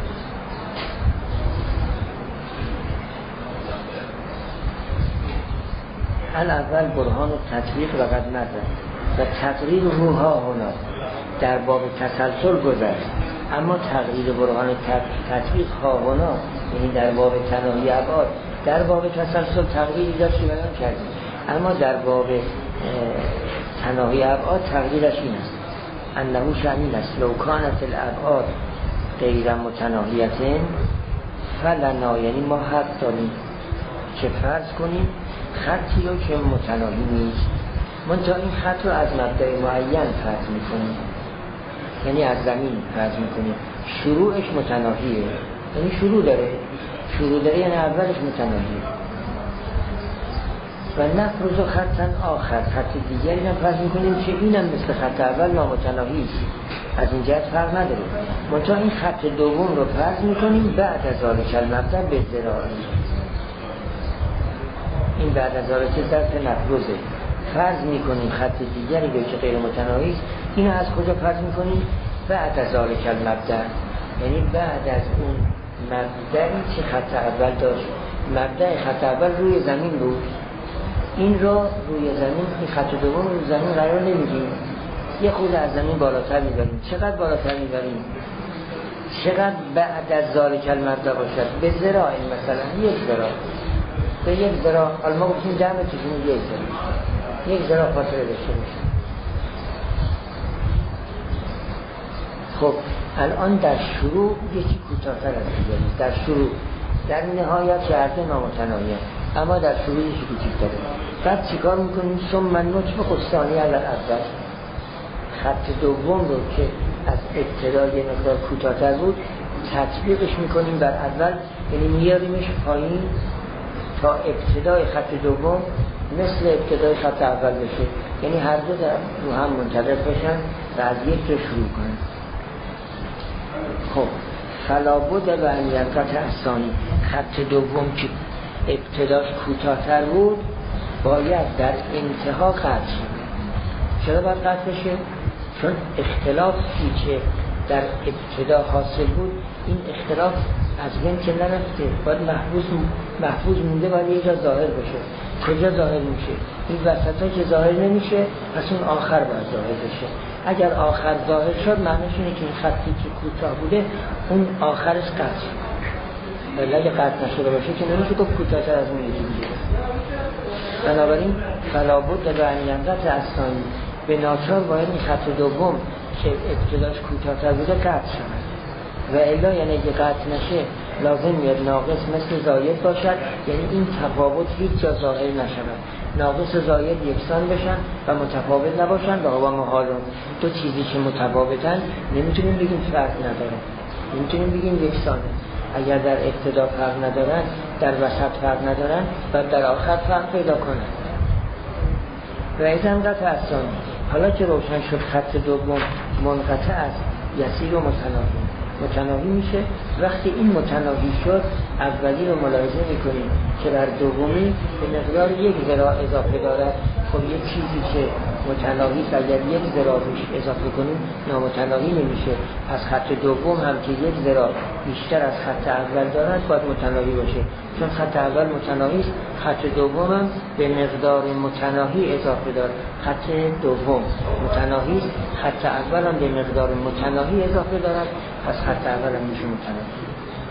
اول برهان و تطبیق و قد مدد و تقریر روحا هنا در باب تسلسل گذشت، اما تقریر برهان تطبیق ها هنا یعنی در باب تناهی ابعاد، در باب تسلسل تقریری داشت بیان کردیم، اما در باب تناهی ابعاد تقریرش این است انه شامل است لو کانت الابعاد غیر متناهیتن فلنا، یعنی ما حق داریم که فرض کنیم خطی رو که متناهی نیست، منتها این خط رو از مبدأ معین فرض میکنیم، یعنی از زمین فرض میکنیم شروعش متناهیه، یعنی شروع داره یعنی اولش متناهیه. و نفرض خطا آخر، خط دیگری هم فرض میکنیم که اینم مثل خط اول نامتناهی است، از این جهت فرق نداره. منتها این خط دوم رو فرض میکنیم بعد از ذالک المبدأ به ذراعی. این بعد از ذالک ظرف مفروضه. فرض میکنیم خط دیگری رو که غیر متناهی است. اینو از کجا فرض میکنیم؟ بعد از ذالک المبدأ، یعنی بعد از اون مبدأی که خط اول داشت. مبدأ خط اول روی زمین بود، این رو روی زمین، این خط دوم روی زمین قرار نمیدیم، یه خود از زمین بالاتر میبریم. چقدر بالاتر میبریم؟ چقدر بعد از ذالک المبدأ باشد؟ به ذراع، مثلا 1 ذراع، به 1 ذراع. حالا ما گفتیم جمع چیزی 1 ذراع، 1 ذراع فاصله داشته باشه. خب الان در شروع یکی کوتاه‌تر از دیگری، در شروع، در نهایت هر دو نامتناهی است، اما در شروع یکی کوچیک‌تره. بعد چیکار میکنیم؟ ثم نطبق الثانی علی الاول. خط دوم رو که از ابتدای مقدار کوتاه‌تر بود تطبیقش میکنیم بر اول، یعنی میاریمش پایین تا ابتدای خط دوم مثل ابتدای خط اول بشه، یعنی هر دو در رو هم منطبق بشن و از یک رو شروع کنیم. خب فلا بد و ان ینقطع الثانی. خط دوم که ابتداش کوتاه‌تر بود باید در انتها قطع شد. چرا باید قطع بشه؟ چون اختلافی که در ابتدا حاصل بود، این اختلاف از بین که نرفته، باید محفوظ مونده، باید یه جا ظاهر بشه. کجا ظاهر میشه؟ این وسطا که ظاهر نمیشه، پس اون آخر باید ظاهر بشه. اگر آخر ظاهر شد معنیش اینه که این خطی که کوتاه بوده اون آخرش قطع شد. ولی اگه قطع نشده باشه که نمیشه گفت کوتاه‌تر از اون یکی دیگه. بنابراین فلا بد و ان ینقطع الثانی، به ناچار باید این خط دوم که ابتداش کوتاه‌تر بوده قطع شد. و الا یعنی اگه قطع نشه لازم میاد ناقص مثل زاید باشد، یعنی این تفاوت هیچ جا ظاهر نشود. ناقص و زاید یکسان بشن و متفاوت نباشن و هوا محالون. دو چیزی که متفاوتن نمیتونیم بگیم فرق نداره، نمیتونیم بگیم یکسانه. اگر در ابتدا فرق ندارن، در وسط فرق ندارن و در آخر فرق پیدا کنن. و ایزن قطع الثانی، حالا که روشن شد خط دوم منقطع است، یسیر و متناهی میشه. وقتی این متناهی شد اولی رو ملاحظه میکنیم که بر دومی به مقدار 1 ذراع اضافه دارد. خب یک چیزی که متناهی است اگر 1 ذراع روش اضافه کنیم نامتناهی نمیشه. پس خط دوم هم که 1 ذراع بیشتر از خط اول دارد باید متناهی باشه. چون خط اول متناهی است، خط دوم هم به مقدار متناهی اضافه دارد. خط دوم متناهی است، خط اول هم به مقدار متناهی اضافه دارد، پس خط اول هم میشه متناهی.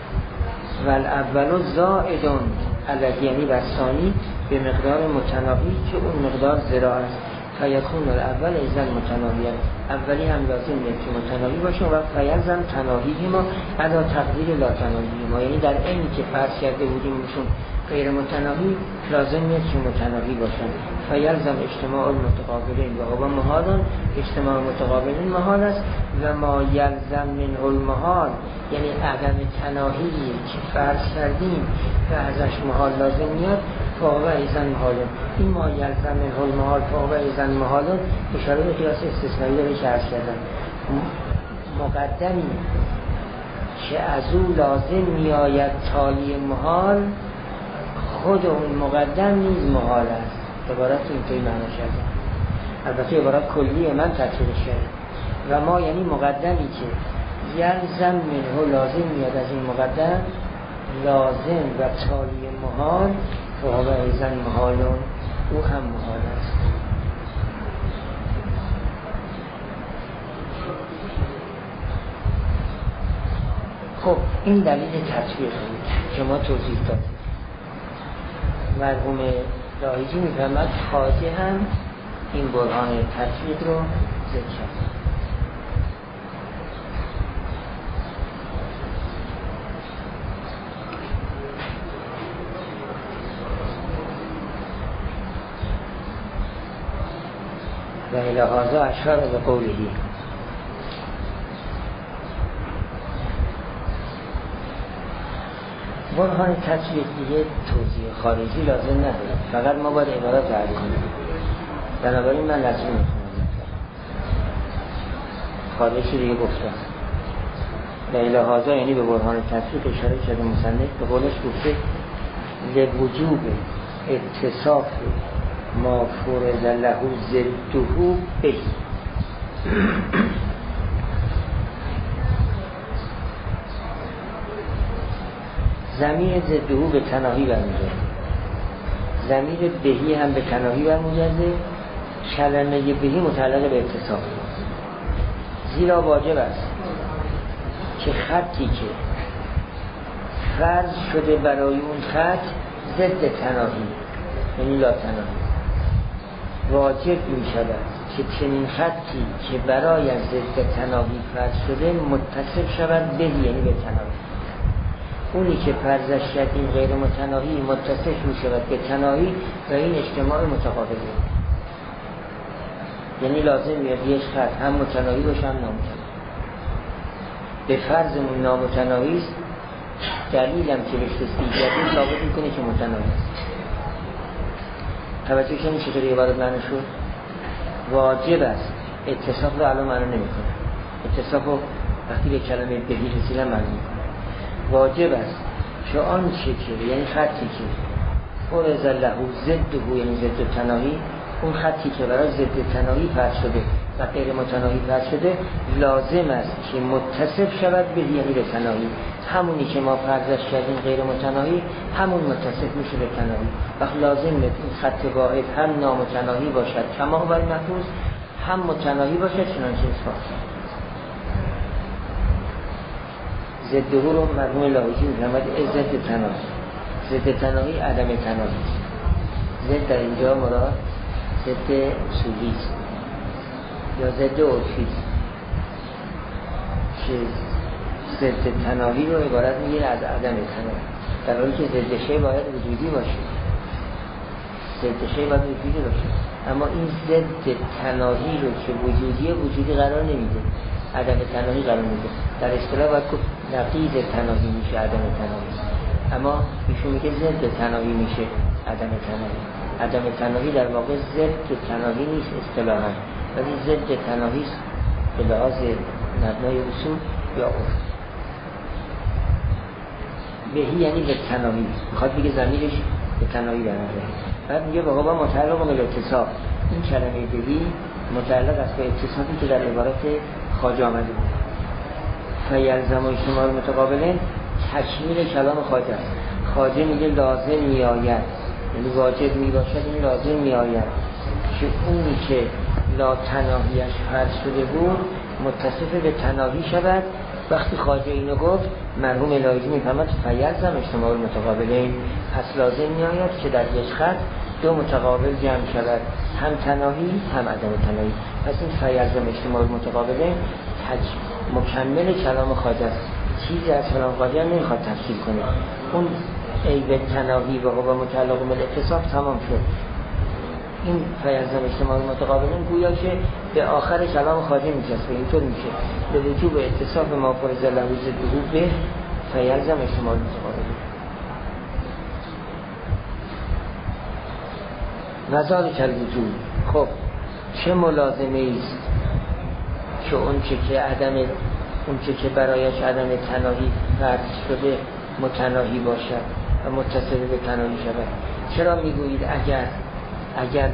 و الاول زائدون علی، یعنی بر ثانی به مقدار متناهی که اون مقدار ذراع است. فیکون الاول ایزن متناهی، اولی هم لازم نیست که متناهی باشه و فیلزم تناهی ما علا تقدیر لا تناهی ما، یعنی در اینی که فرض کرده بودیم ایشون غیر متناهی لازم نیست که متناهی باشن. فیلزم اجتماع المتقابلین و هو محال، اجتماع متقابلین محال است. و ما یلزم منه المحال، یعنی عدم تناهی که فرض کردیم و ازش محال لازم میاد، فهو ایزن محال. این ما یلزم منه المحال فهو ایزن محال اشاره به قیاس استثنایی داره که عرض کردم. مقدمی که از او لازم میآید تالی محال، خود اون مقدم نیز محال است. عبارت اینطوری معنی شده، البته عبارت کلیه، من تطبیقش کردم. و ما یعنی مقدمی که یلزم منه لازم میاد از این مقدم لازم و تالی محال، فهو ایزن محالون، او هم محال است. خب این دلیل تطبیق بود که ما توضیح دادیم. مرحوم لاهیجی میفرمد خواجه هم این برهان تطبیق رو ذکر کرد. و الی هذا اشار به قولهی. برهان تطبیق دیگه توضیح خارجی لازم نداره، فقط ما باید عبارت حل کنیم. بنابراین من لازم میخونم. خارج دیگه گفتم. لهذا یعنی به برهان تطبیق اشاره شده مصنف به قولش گفته لوجوب اتصاف ما فرض له ضده به. ضمیر ضده به تناهی برمیگرده، ضمیر بهی هم به تناهی برمیگرده، کلمه بهی متعلق به اتصاف. زیرا واجب است که خطی که فرض شده برای اون خط ضد تناهی یعنی لا تناهی، واجب می شود که چنین خطی که برای ضد تناهی فرض شده متصف شود به یعنی به تناهی. اونی که فرضش کردیم غیر متناهی متصف می شود به تناهی و این اجتماع متقابله. یعنی لازم میاد یک خط هم متناهی باشه هم نامتناهی. به فرضمون نامتناهی است، دلیلم که بهش استیجابی ثابت میکنه که متناهی است. توجه کنید چطوری عبارت معنی شد؟ واجب است، اتصاف رو الان معنی نمیکنه، اتصاف رو وقتی به کلمه بهی رسیدن معنی میکنه. واجب است که آنچه که یعنی خطی که فرض له ضده یعنی ضد تناهی، اون خطی که برای ضد تناهی فرض شده و غیر متناهی فرض شده لازم است که متصف شود به یعنی به تناهی. همونی که ما فرضش کردیم غیر متناهی همون متصف میشه به تناهی. وقت لازم این خط واحد هم نامتناهی باشد کما هو المفروض، هم متناهی باشد چنانچه اثبات. ضده رو مرحوم لاهوتی می‌فرماید ضد تناهی. ضد تناهی عدم تناهی. ضد در اینجا مراد ضد اصولی است یا ضد عرفی است که ضد تناهی رو عبارت میگیره از عدم تناهی، در حالی که ضد شی باید وجودی باشه، ضد شی باید وجودی باشه، اما این ضد تناهی رو که وجودی قرار نمیده، عدم تناهی قرار میده. در اصطلاح باید گفت نقیض تناهی میشه عدم تناهی، اما ایشون میگه ضد تناهی میشه عدم تناهی. عدم تناهی در واقع ضد تناهی نیست اصطلاحاً، ولی ضد تناهی است به لحاظ مبنای اصول یا عرف. بهی یعنی به تناهی، میخواد بگه ضمیرش به تناهی برمیگرده. بعد میگه به قوا متعلق به اتصاف. این کلمه بهی متعلق است به اتصافی که در عبارت خواجه آمده بود. فیلزم و اجتماع متقابلین تکمیل کلام خواجه است. خواجه میگه لازم میآید، یعنی واجب میباشد، این لازم میآید که اونی که لا تناهیش فرض شده بود متصف به تناهی شود. وقتی خواجه اینو گفت مرحوم الهی میفهمد فیلزم اجتماع المتقابلین، پس لازم میآید که در یک خط دو متقابل جمع شود، هم تناهی هم عدم تناهی. پس این فیلزم اجتماع المتقابلین مکمل کلام خواجه است، چیزی از کلام خواجه نمیخواد تفصیل کنه. اون عیب تناهی و قوا متعلق به اتصاف تمام شد. این فیلزم اجتماع متقابلین گویا که به آخر کلام خواجه میچسبه. اینطور میشه به وجوب اتصاف ما فرض له ضده به فیلزم اجتماع متقابلین. وذالک الوجوب. خب چه ملازمه است که اون که برایش عدم تناهی فرض شده متناهی باشد و متصل به تناهی شود؟ چرا میگویید اگر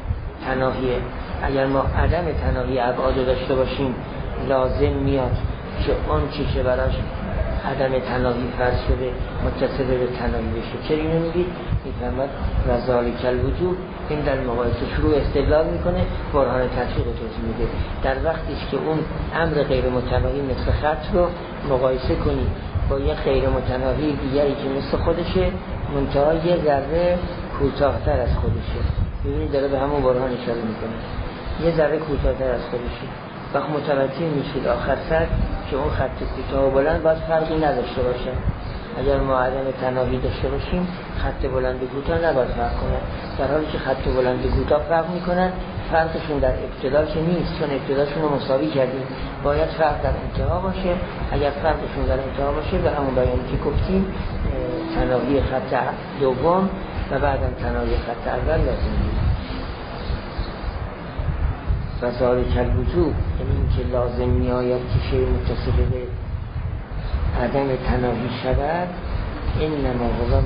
ما عدم تناهی ابعاد داشته باشیم لازم میاد که اون که براش عدم تناهی فرض شده متصل به تناهی بشه؟ چرا اینو میگید؟ میفهمد وذالک الوجوب. این در مقایسه شروع استدلال میکنه، برهان تطبیق توضیح میده. در وقتیش که اون امر غیر متناهی مثل خط رو مقایسه کنی با یه غیر متناهی دیگری که مثل خودشه منتها یه ذره کوتاه‌تر از خودشه، ببینید داره به همون برهان اشاره میکنه، یه ذره کوتاه‌تر از خودشه. وقت متوجه میشید آخر سر که اون خط کوتاه و بلند باید فرقی نداشته باشه. اگر ما عدم تناهی داشته باشیم خط بلند و کوتاه نباید فرق کنن، در حالی که خط بلند و کوتاه فرق میکنن. فرقشون در ابتدا که نیست، چون ابتداشون رو مساوی کردیم، باید فرق در انتها باشه. اگر فرقشون در انتها باشه به همون بیانی که گفتیم تناهی خط دوم و بعدم تناهی خط اول لازم. و ذالک الوجوب، یعنی اینکه لازم میآید که شیء متصل به عدم تناهی شود، انما هو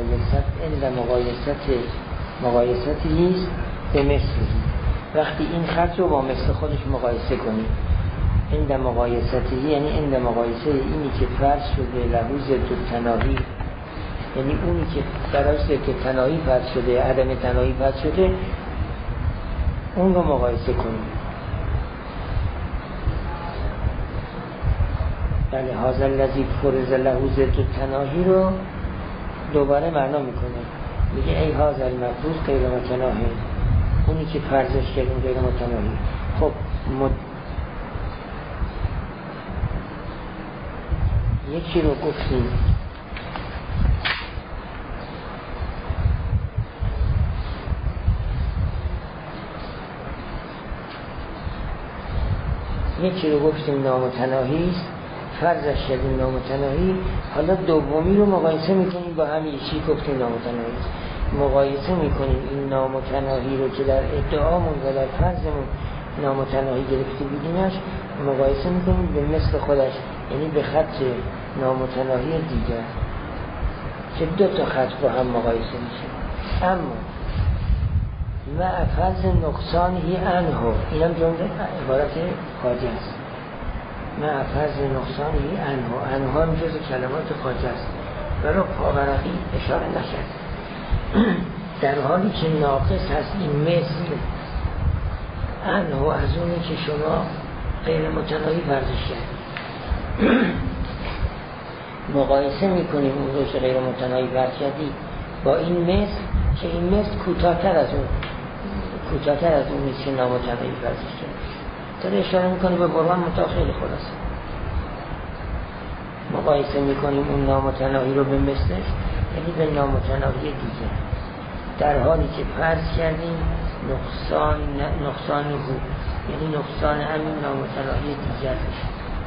مقایستی نیست به مثلی. وقتی این خط رو با مثل خودش مقایسه کنید، عند مقایستی یعنی عند مقایسه اینی که فرض شده له ضد تناهی، یعنی اونی که برای ضد تناهی فرض شده، عدم تناهی فرض شده، اون رو مقایسه کنید. بله، هذا الذی فرض له ضد تناهی رو دوباره معنا میکنه، میگه ای هذا المفروض غیر متناهی، اونی که فرضش کردیم غیر متناهی. خب یکی رو گفتیم نامتناهی است، فرضش کردیم نامتناهی. حالا دومی رو مقایسه میکنیم با هم، یکی گفتیم نامتناهی است، مقایسه میکنیم این نامتناهی رو که در ادعامون و در فرضمون نامتناهی گرفته بودیمش، مقایسه میکنیم به مثل خودش، یعنی به خط نامتناهی دیگر که دو تا خط با هم مقایسه میشه. اما مع فرض نقصانی عنه، اینم جمله عبارت خواجه است، مع فرض نقصانی عنه هم جز کلمات خواجه است، برای پاورقی اشاره نکرد. در حالی که ناقص هست این مثل عنه از اونی که شما غیر متناهی فرضش کردید، مقایسه میکنیم اون رو که غیر متناهی فرض کردید با این مثل که این مثل کوتاه‌تر از اون نیست که نامتناهی فرضش کردید. داره اشاره میکنه به برهان متا خیلی خلاصه. مقایسه میکنیم اون نامتناهی رو به مثلش، یعنی به نامتناهی دیگه، در حالی که فرض کردیم نقصانی بود، یعنی نقصان همین نامتناهی دیگرش.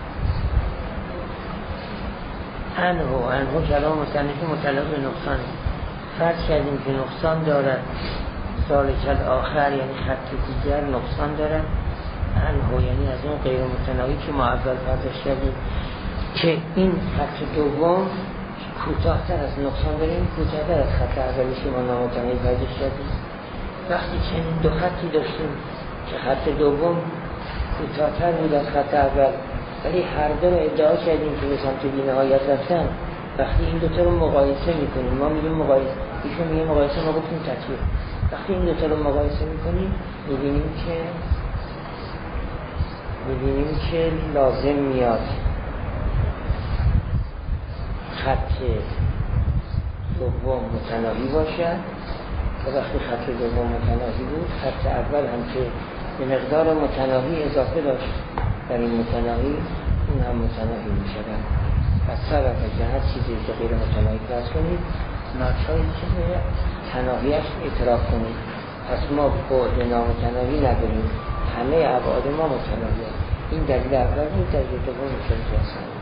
انهو کلام مصنفی متعلق به نقصان، فرض کردیم که نقصان دارد، ذالک الاخر یعنی خط دیگر نقصان دارد، انهو یعنی از اون غیر متناهی که ما اول فرضش کردیم که این خط دوم کوتاه‌تر از نقصان داریم، کوتاه‌تر از خط اولی که ما نامتناهی فرضش کردیم. وقتی چنین دو خطی داشتیم که خط دوم کوتاه‌تر بود از خط اول، ولی هر دو رو ادعا کردیم که به سمت بی‌نهایت رفتن، وقتی این دوتا رو مقایسه میکنیم، ما میگیم مقایسه، ایشون میگه مقایسه، ما گفتیم تطبیق. وقتی این دوتا رو مقایسه میکنیم میبینیم که لازم میاد خط دوم متناهی باشد، و وقتی خط دوم متناهی بود، خط اول هم که به مقدار متناهی اضافه داشت در این متناهی، اون هم متناهی می شود. پس سبب که هر چیزی که غیر متناهی فرض کنید، ناچاری که به تناهیش اعتراف کنید. پس ما بعد نامتناهی نداریم، همه ابعاد ما متناهی هست. این دلیل اول بود، دلیل دوم میشه.